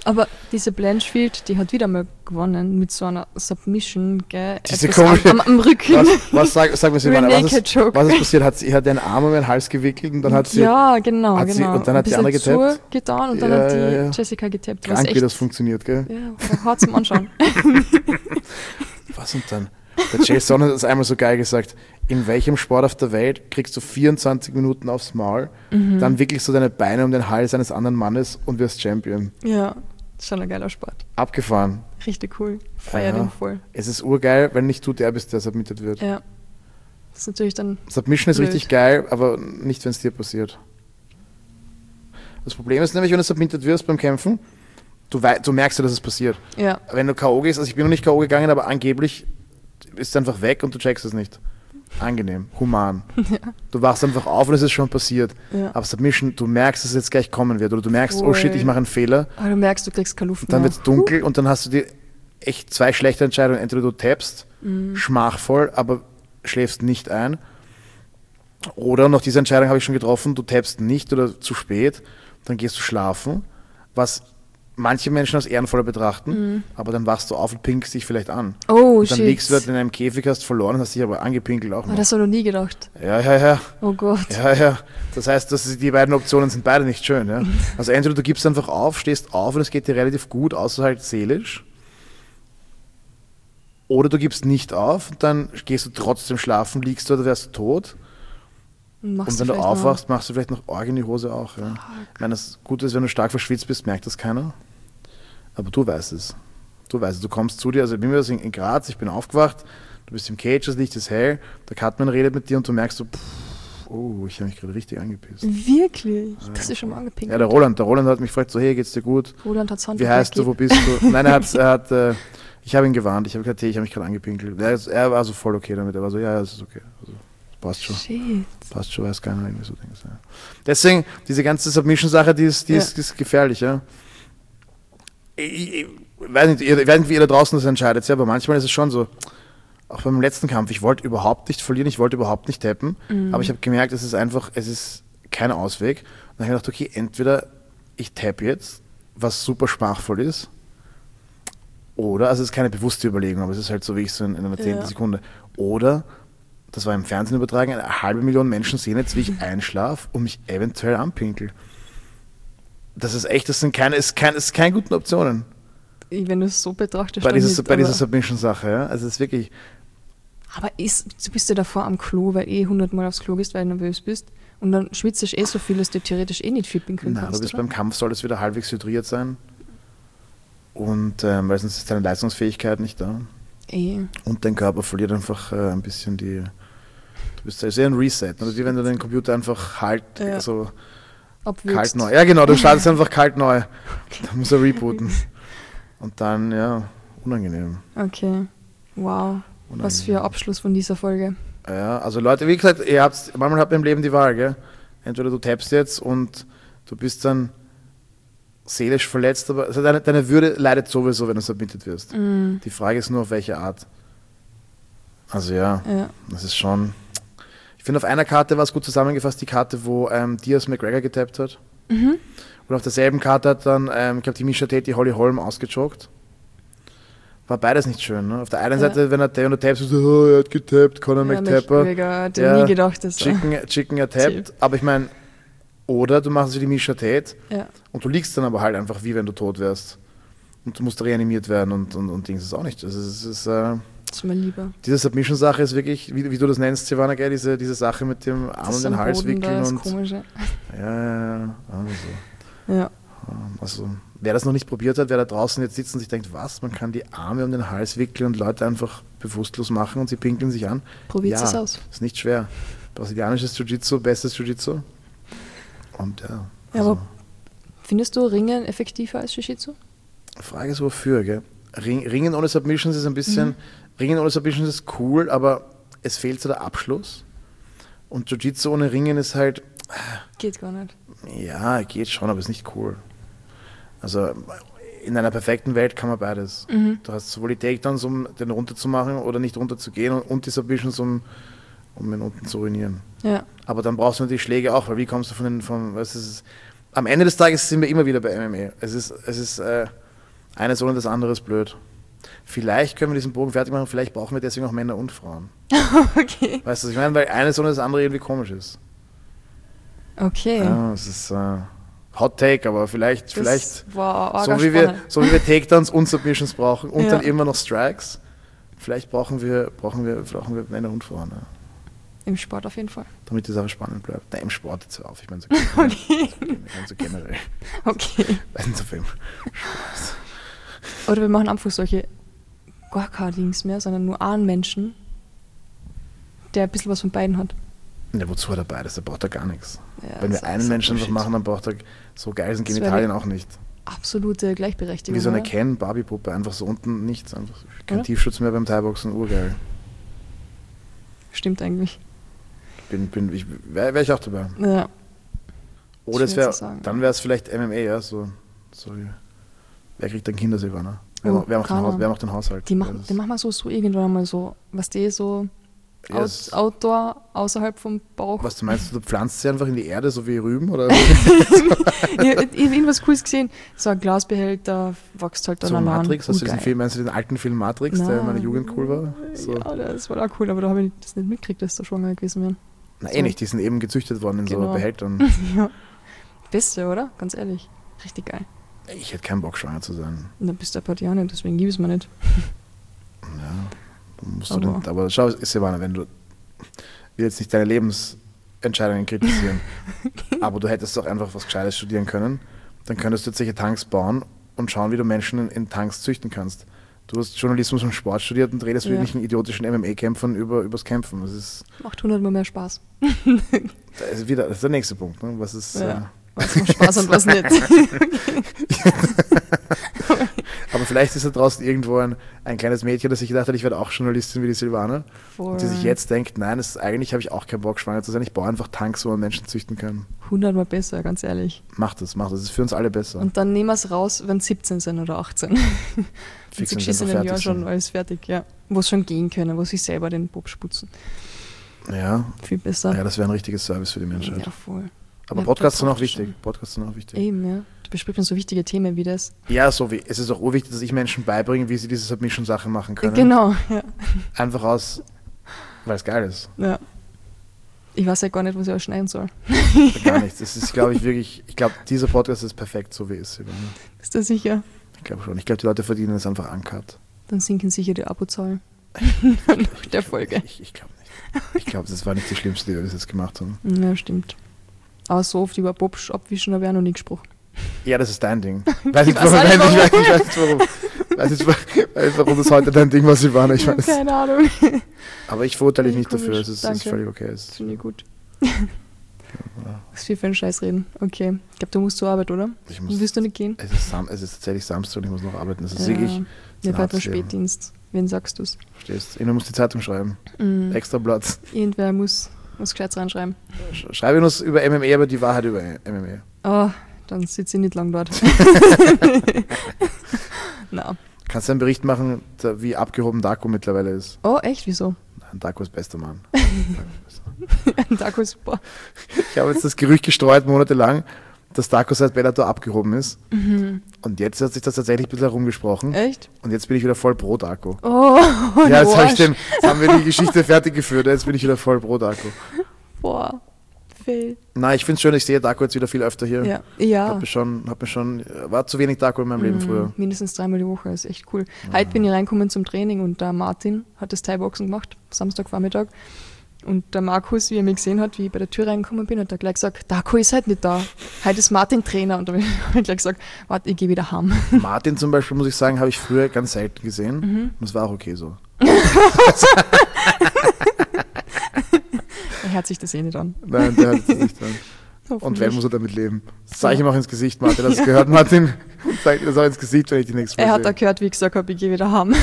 Aber diese Blanchfield, die hat wieder mal gewonnen mit so einer Submission, gell? Diese Etwas komische- am Rücken. Sag mir, Silvana, Naked Choke. was ist passiert? Sie hat den Arm um den Hals gewickelt und dann hat sie... Ja, genau, hat sie- genau. und dann hat die andere getappt? getan und dann Ja, hat die ja, ja. Jessica getappt. Krank, wie das funktioniert, gell? Ja, hart zum Anschauen. Was und dann? Der Jay Sonne hat das einmal so geil gesagt. In welchem Sport auf der Welt kriegst du 24 Minuten aufs Maul, dann wickelst du deine Beine um den Hals eines anderen Mannes und wirst Champion? Ja, ist schon ein geiler Sport. Abgefahren. Richtig cool. Feier Ja. den voll. Es ist urgeil, wenn nicht du der bist, der submitted wird. Ja. Das ist natürlich dann. Submission ist Blöd. richtig geil, aber nicht, wenn es dir passiert. Das Problem ist nämlich, wenn du submitted wirst beim Kämpfen, du merkst ja, dass es passiert. Ja. Wenn du K.O. gehst, also ich bin noch nicht K.O. gegangen, aber angeblich ist es einfach weg und du checkst es nicht. Angenehm, human. Du wachst einfach auf und es ist schon passiert. Ja. Aber Submission, du merkst, dass es jetzt gleich kommen wird. Oder du merkst, oh Voll. shit, ich mache einen Fehler. Aber du merkst, du kriegst keine Luft Dann mehr. wird es dunkel und dann hast du die echt zwei schlechte Entscheidungen. Entweder du tappst, schmachvoll, aber schläfst nicht ein. Oder noch diese Entscheidung habe ich schon getroffen, du tappst nicht oder zu spät, dann gehst du schlafen, was manche Menschen als ehrenvoller betrachten, aber dann wachst du auf und pinkelst dich vielleicht an. Oh, Und dann shit. liegst du dort in einem Käfig, hast verloren, hast dich aber angepinkelt auch Oh, noch. das habe ich noch nie gedacht. Ja. Oh Gott. Ja. Das heißt, die beiden Optionen sind beide nicht schön. Ja? Also entweder du gibst einfach auf, stehst auf und es geht dir relativ gut, außer halt seelisch. Oder du gibst nicht auf und dann gehst du trotzdem schlafen, liegst du oder wärst du tot. Machst Und wenn du vielleicht aufwachst, machst du vielleicht noch Org in die Hose auch. Ja. Ich meine, das Gute ist, wenn du stark verschwitzt bist, merkt das keiner. Aber du weißt es. Du weißt es. Du kommst zu dir, also bei mir war es in Graz, ich bin aufgewacht, du bist im Cage, das Licht ist hell, der Cutman redet mit dir und du merkst so, oh, ich habe mich gerade richtig angepisst. Wirklich? Das ist schon mal Ja, angepinkelt. der Roland hat mich gefragt, so, hey, geht's dir gut? Roland hat Hand Wie heißt du, wo bist du? Nein, ich habe ihn gewarnt, ich habe gesagt, hey, ich habe mich gerade angepinkelt. Er war so voll okay damit, er war so, ja, das ist okay. Also, passt schon. Shit. Passt schon, weiß keiner, irgendwie so Dinge. Ja. Deswegen, diese ganze Submission-Sache, die ist gefährlich, ja. Ich weiß nicht, wie ihr da draußen das entscheidet, ja, aber manchmal ist es schon so, auch beim letzten Kampf, ich wollte überhaupt nicht verlieren, ich wollte überhaupt nicht tappen, aber ich habe gemerkt, es ist kein Ausweg. Und dann habe ich gedacht, okay, entweder ich tappe jetzt, was super schmachvoll ist, oder, also es ist keine bewusste Überlegung, aber es ist halt so, wie ich so in einer zehnten Sekunde, oder, das war im Fernsehen übertragen, 500.000 Menschen sehen jetzt, wie ich einschlafe und mich eventuell anpinkel. Das ist echt, das sind keine guten Optionen. Wenn du es so betrachtest, Bei dann dieser nicht, aber- Submission-Sache, ja. Also es ist wirklich, Aber du bist ja davor am Klo, weil 100-mal aufs Klo gehst, weil du nervös bist. Und dann schwitzt du so viel, dass du theoretisch nicht viel pinkeln na, du kannst. bist oder? beim Kampf, soll es wieder halbwegs hydriert sein. Und weil sonst ist deine Leistungsfähigkeit nicht da. Und dein Körper verliert einfach ein bisschen du bist sehr ein Reset. Oder wie wenn du den Computer einfach so Abwürgst. kalt neu. Ja genau, du startest einfach kalt neu. Dann muss er rebooten. Und dann, ja, unangenehm. Okay. Wow. Was für ein Abschluss von dieser Folge. Ja, also Leute, wie gesagt, manchmal habt ihr im Leben die Wahl, gell? Entweder du tappst jetzt und du bist dann seelisch verletzt, aber also deine Würde leidet sowieso, wenn du submitted wirst. Die Frage ist nur, auf welche Art. Also ja, das ist schon... Ich finde, auf einer Karte war es gut zusammengefasst, die Karte, wo Diaz McGregor getappt hat. Und auf derselben Karte hat dann, ich glaube, die Misha Tate, die Holly Holm ausgejoggt. War beides nicht schön. Ne? Auf der einen Seite, wenn er tappt, so, er hat getappt, Conor McTapper. McGregor, ich hätte nie gedacht, dass Chicken er tappt. Aber ich meine, oder du machst wie die Misha Tate und du liegst dann aber halt einfach, wie wenn du tot wärst. Und du musst reanimiert werden und Dings ist auch nicht. Also es ist das ist mir lieber. diese Submission-Sache ist wirklich, wie du das nennst, Silvana, gell? Diese Sache mit dem Arm um den Hals wickeln. Das und Komische. Ja. Ja. Also, wer das noch nicht probiert hat, wer da draußen jetzt sitzt und sich denkt, was, man kann die Arme um den Hals wickeln und Leute einfach bewusstlos machen und sie pinkeln sich an. Probiert es aus. Ist nicht schwer. Brasilianisches Jiu-Jitsu, bestes Jiu-Jitsu. Und ja. Ja, aber findest du Ringen effektiver als Jiu-Jitsu? Frage ist wofür, gell? Ringen ohne Submissions ist ein bisschen, Ringen ohne Submissions ist cool, aber es fehlt so der Abschluss. Und Jiu-Jitsu ohne Ringen ist halt, Geht gar nicht. ja, geht schon, aber ist nicht cool. Also in einer perfekten Welt kann man beides. Du hast sowohl die Takedowns, um den runterzumachen oder nicht runterzugehen und die Submissions, um ihn unten zu ruinieren. Ja. Aber dann brauchst du natürlich Schläge auch, weil wie kommst du am Ende des Tages sind wir immer wieder bei MMA. Es ist eines ohne das andere ist blöd. Vielleicht können wir diesen Bogen fertig machen, vielleicht brauchen wir deswegen auch Männer und Frauen. Okay. Weißt du, was ich meine? Weil eines ohne das andere irgendwie komisch ist. Okay. Ja, es ist Hot Take, aber vielleicht war so wie wir Takedowns und Submissions brauchen und dann immer noch Strikes, vielleicht brauchen wir Männer und Frauen. Ja. Im Sport auf jeden Fall. Damit die Sache spannend bleibt. Nein, im Sport jetzt auf. Ich meine so generell. Okay. Weiß nicht, auf wem. Spaß. Oder wir machen einfach solche gar keine Dings mehr, sondern nur einen Menschen, der ein bisschen was von beiden hat. Ja, wozu hat er beides? Der braucht er gar nichts. Ja, wenn wir einen Menschen was machen, dann braucht er so geil sind Genitalien auch nicht. Absolute Gleichberechtigung. Wie so eine oder? Ken-Barbie-Puppe, einfach so unten nichts. Einfach kein Oder? Tiefschutz mehr beim Thai-Boxen, urgeil. Stimmt eigentlich. Wäre ich auch dabei. Ja. Oder Schwer zu sagen. dann wäre es vielleicht MMA, ja, so wie, wer kriegt dann Kinder, Silvana? Wer macht den Haushalt? Die machen wir so irgendwann mal so, was die so Outdoor, außerhalb vom Bauch. Was du meinst, du pflanzt sie einfach in die Erde, so wie Rüben? Oder? Ich habe irgendwas Cooles gesehen. So ein Glasbehälter wächst halt dann so an. Matrix, hast du diesen Film, meinst du den alten Film Matrix, der in meiner Jugend cool war? So. Ja, das war auch cool, aber da habe ich das nicht mitgekriegt, dass da schwanger gewesen wären. Na nicht, die sind eben gezüchtet worden in so Behältern. Ja. Beste, oder? Ganz ehrlich. Richtig geil. Ich hätte keinen Bock, schwanger zu sein. Da bist du ein paar Jahre nicht, deswegen liebe ich es mir nicht. Ja, aber schau, Silvana, wenn du, ich will jetzt nicht deine Lebensentscheidungen kritisieren, aber du hättest doch einfach was Gescheites studieren können, dann könntest du jetzt solche Tanks bauen und schauen, wie du Menschen in Tanks züchten kannst. Du hast Journalismus und Sport studiert und redest mit irgendwelchen idiotischen MMA-Kämpfern übers Kämpfen. Macht 100 Mal mehr Spaß. Das ist der nächste Punkt. Ne? Was macht Spaß und was nicht. Aber vielleicht ist da draußen irgendwo ein kleines Mädchen, das sich gedacht hat, ich werde auch Journalistin wie die Silvana. Und die sich jetzt denkt, nein, eigentlich habe ich auch keinen Bock, schwanger zu sein. Ich baue einfach Tanks, wo man Menschen züchten kann. 100 Mal besser, ganz ehrlich. Mach das. Das ist für uns alle besser. Und dann nehmen wir es raus, wenn 17 sind oder 18. Fix und sie in einem Jahr schon alles fertig, ja. Wo es schon gehen können, wo sie selber den Bob sputzen. Ja. Viel besser. Ja, das wäre ein richtiges Service für die Menschheit. Ja, voll. Aber Podcasts sind auch wichtig. Eben, ja. Du besprichst dann so wichtige Themen wie das. Ja, es ist auch urwichtig, dass ich Menschen beibringe, wie sie diese Submission-Sachen machen können. Genau, ja. Einfach weil es geil ist. Ja. Ich weiß ja gar nicht, was ich auch schneiden soll. Gar nichts. Es ist, glaube ich, dieser Podcast ist perfekt, so wie es ist. Ist das sicher? Ich glaube schon. Ich glaube, die Leute verdienen es einfach uncut. Dann sinken sicher die Abozahlen. Nach der Folge. Ich glaube nicht. Ich glaube, das war nicht die schlimmste, die wir bis jetzt gemacht haben. Ja, stimmt. Aber so oft über Bob abwischen habe ich auch noch nie gesprochen. Ja, das ist dein Ding. Weiß nicht warum das heute dein Ding war, Silvana. Keine Ahnung. Aber ich verurteile dich nicht dafür, dass es völlig okay ist. Finde ich gut. Was viel für einen Scheiß reden. Okay. Ich glaube, du musst zur Arbeit, oder? Willst du nicht gehen? Es ist tatsächlich Samstag und ich muss noch arbeiten. Das ist wirklich. Ja, bald noch Spätdienst. Wen sagst du es? Verstehst du? Du musst die Zeitung schreiben. Extra Platz. Irgendwer muss Gescheites reinschreiben. Schreibe uns über MMA, aber die Wahrheit über MMA. Oh, dann sitze ich nicht lang dort. Na. Kannst du einen Bericht machen, wie abgehoben Darko mittlerweile ist? Oh, echt? Wieso? Nein, Darko ist bester Mann. Darko ist super. Ich habe jetzt das Gerücht gestreut monatelang, dass Darko seit Bellator abgehoben ist. Und jetzt hat sich das tatsächlich ein bisschen herumgesprochen. Echt? Und jetzt bin ich wieder voll pro Darko. Oh, ja, jetzt haben wir die Geschichte fertig geführt. Jetzt bin ich wieder voll pro Darko. Boah, fail. Nein, ich finde es schön, ich sehe Darko jetzt wieder viel öfter hier. Ja. War zu wenig Darko in meinem Leben früher. Mindestens 3-mal die Woche, ist echt cool. Heute bin ich reingekommen zum Training und der Martin hat das Thai-Boxen gemacht, Samstagvormittag. Und der Markus, wie er mich gesehen hat, wie ich bei der Tür reingekommen bin, hat er gleich gesagt, Darko ist halt nicht da. Heute ist Martin Trainer. Und da habe ich gleich gesagt, warte, ich gehe wieder heim. Martin zum Beispiel, muss ich sagen, habe ich früher ganz selten gesehen. Und es war auch okay so. Er hört sich das eh nicht an. Nein, der hört sich nicht an. Und wenn muss er damit leben? Das zeige ich ihm auch ins Gesicht, Martin. Hast du gehört, Martin? Zeig dir das auch ins Gesicht, wenn ich die nächste Mal Er hat auch gehört, wie ich gesagt habe, ich gehe wieder heim.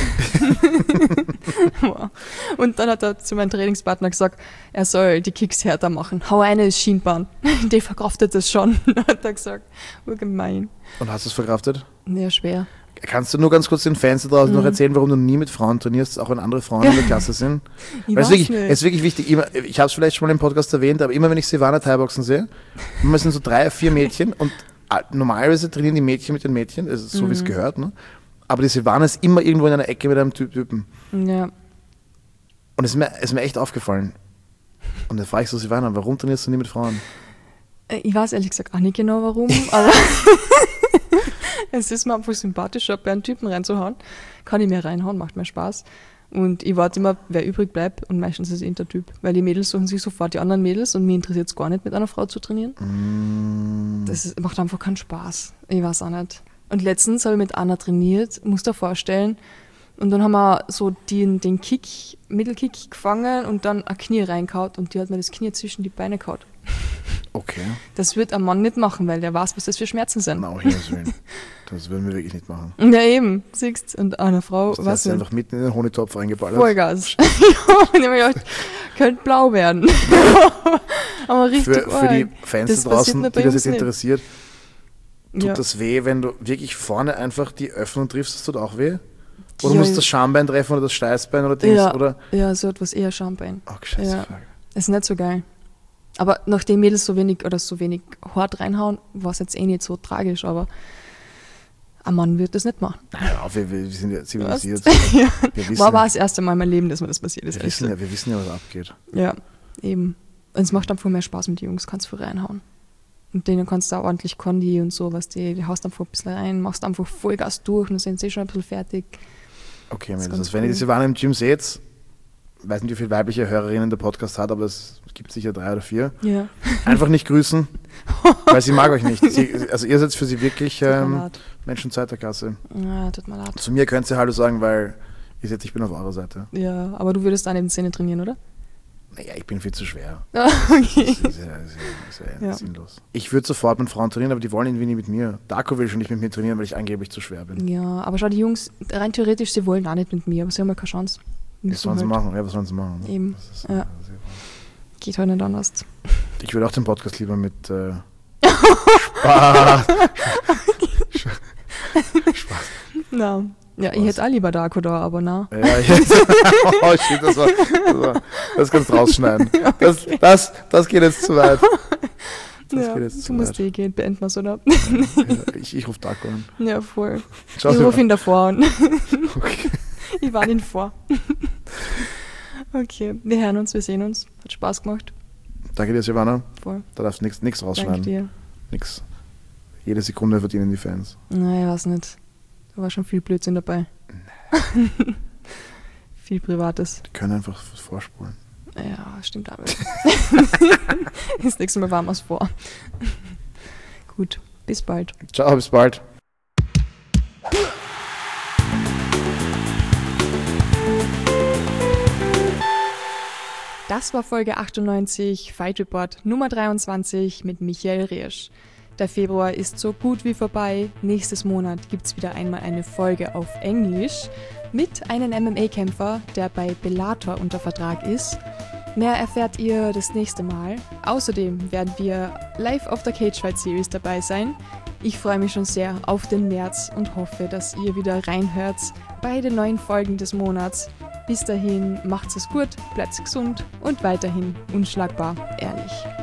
Und dann hat er zu meinem Trainingspartner gesagt, er soll die Kicks härter machen. Hau eine ist Schienbein. Die verkraftet das schon, hat er gesagt. Urgemein. Und hast du es verkraftet? Ja, schwer. Kannst du nur ganz kurz den Fans da draußen noch erzählen, warum du nie mit Frauen trainierst, auch wenn andere Frauen in der Klasse sind? Weil es ist wirklich wichtig. Ich habe es vielleicht schon mal im Podcast erwähnt, aber immer wenn ich Silvana Thai-Boxen sehe, immer sind so 3, 4 Mädchen und normalerweise trainieren die Mädchen mit den Mädchen, also so wie es gehört, ne? Aber die Silvana ist immer irgendwo in einer Ecke mit einem Typen. Ja. Und es ist mir echt aufgefallen. Und dann frage ich so Silvana, warum trainierst du nie mit Frauen? Ich weiß ehrlich gesagt auch nicht genau warum, aber es ist mir einfach sympathischer, bei einen Typen reinzuhauen. Kann ich mir reinhauen, macht mir Spaß. Und ich warte immer, wer übrig bleibt und meistens ist es der Typ. Weil die Mädels suchen sich sofort die anderen Mädels und mir interessiert es gar nicht, mit einer Frau zu trainieren. Das macht einfach keinen Spaß. Ich weiß auch nicht. Und letztens habe ich mit Anna trainiert, musst dir vorstellen. Und dann haben wir so den Mittelkick gefangen und dann ein Knie reingehauen und die hat mir das Knie zwischen die Beine gehauen. Okay. Das wird ein Mann nicht machen, weil der weiß, was das für Schmerzen sind. Na, das würden wir wirklich nicht machen. Ja, eben, siehst du. Und eine Frau, was hast du einfach mitten in den Honigtopf reingeballert? Vollgas. Ja, und ich habe mir gedacht, könnte blau werden. Aber richtig für die Fans da draußen, die das jetzt interessiert, tut ja. das weh, wenn du wirklich vorne einfach die Öffnung triffst, das tut auch weh? Oder musst du das Schambein treffen oder das Steißbein oder Dings? Ja, oder? Ja, so etwas eher Schambein. Ach, scheiße. Ja. Ist nicht so geil. Aber nachdem Mädels so wenig hart reinhauen, war es jetzt eh nicht so tragisch, aber ein Mann wird das nicht machen. Naja, wir sind ja zivilisiert. Ja. War aber ja, das erste Mal in meinem Leben, dass mir das passiert ist. Wir wissen ja, was abgeht. Ja, eben. Und es macht dann viel mehr Spaß mit den Jungs, kannst du reinhauen. Und denen kannst du auch ordentlich Kondi und so, die haust einfach ein bisschen rein, machst einfach Vollgas durch und dann sind sie schon ein bisschen fertig. Okay, Mädels, wenn ihr diese Silvana im Gym seht, weiß nicht, wie viele weibliche Hörerinnen der Podcast hat, aber es gibt sicher 3 oder 4. Ja. Einfach nicht grüßen, weil sie mag euch nicht. Also ihr seid für sie wirklich Menschen zweiter Klasse. Ja, tut mir leid. Zu mir könnt ihr Hallo sagen, weil ihr seht, ich bin auf eurer Seite. Ja, aber du würdest dann eben Szene trainieren, oder? Naja, ich bin viel zu schwer. Okay. Das ist ja sinnlos. Ich würde sofort mit Frauen trainieren, aber die wollen irgendwie nie mit mir. Darko will schon nicht mit mir trainieren, weil ich angeblich zu schwer bin. Ja, aber schau, die Jungs, rein theoretisch, sie wollen auch nicht mit mir, aber sie haben ja keine Chance. Was sollen sie machen? Ja, was sollen sie machen? Eben, ja. Geht halt nicht anders. Ich würde auch den Podcast lieber mit Spaß. Spaß. Na. Ja, ich hätte auch lieber Darko da, aber na. Ja, oh shit, das kannst du rausschneiden. Okay. Das geht jetzt zu weit. Du musst gehen, beenden wir es, oder? Ich rufe Darko an. Ja, voll. Ich rufe ihn davor an. Okay. Ich warne ihn vor. Okay, wir hören uns, wir sehen uns. Hat Spaß gemacht. Danke dir, Silvana. Voll. Da darfst du nichts rausschneiden. Danke dir. Nix. Jede Sekunde verdienen die Fans. Nein, ich weiß nicht. Da war schon viel Blödsinn dabei. Viel Privates. Die können einfach vorspulen. Ja, stimmt aber. Das nächste Mal warm was vor. Gut, bis bald. Ciao, bis bald. Das war Folge 98, Fight Report Nummer 23 mit Michael Riersch. Der Februar ist so gut wie vorbei. Nächstes Monat gibt es wieder einmal eine Folge auf Englisch mit einem MMA-Kämpfer, der bei Bellator unter Vertrag ist. Mehr erfährt ihr das nächste Mal. Außerdem werden wir live auf der Cage Fight Series dabei sein. Ich freue mich schon sehr auf den März und hoffe, dass ihr wieder reinhört bei den neuen Folgen des Monats. Bis dahin, macht's es gut, bleibt gesund und weiterhin unschlagbar ehrlich.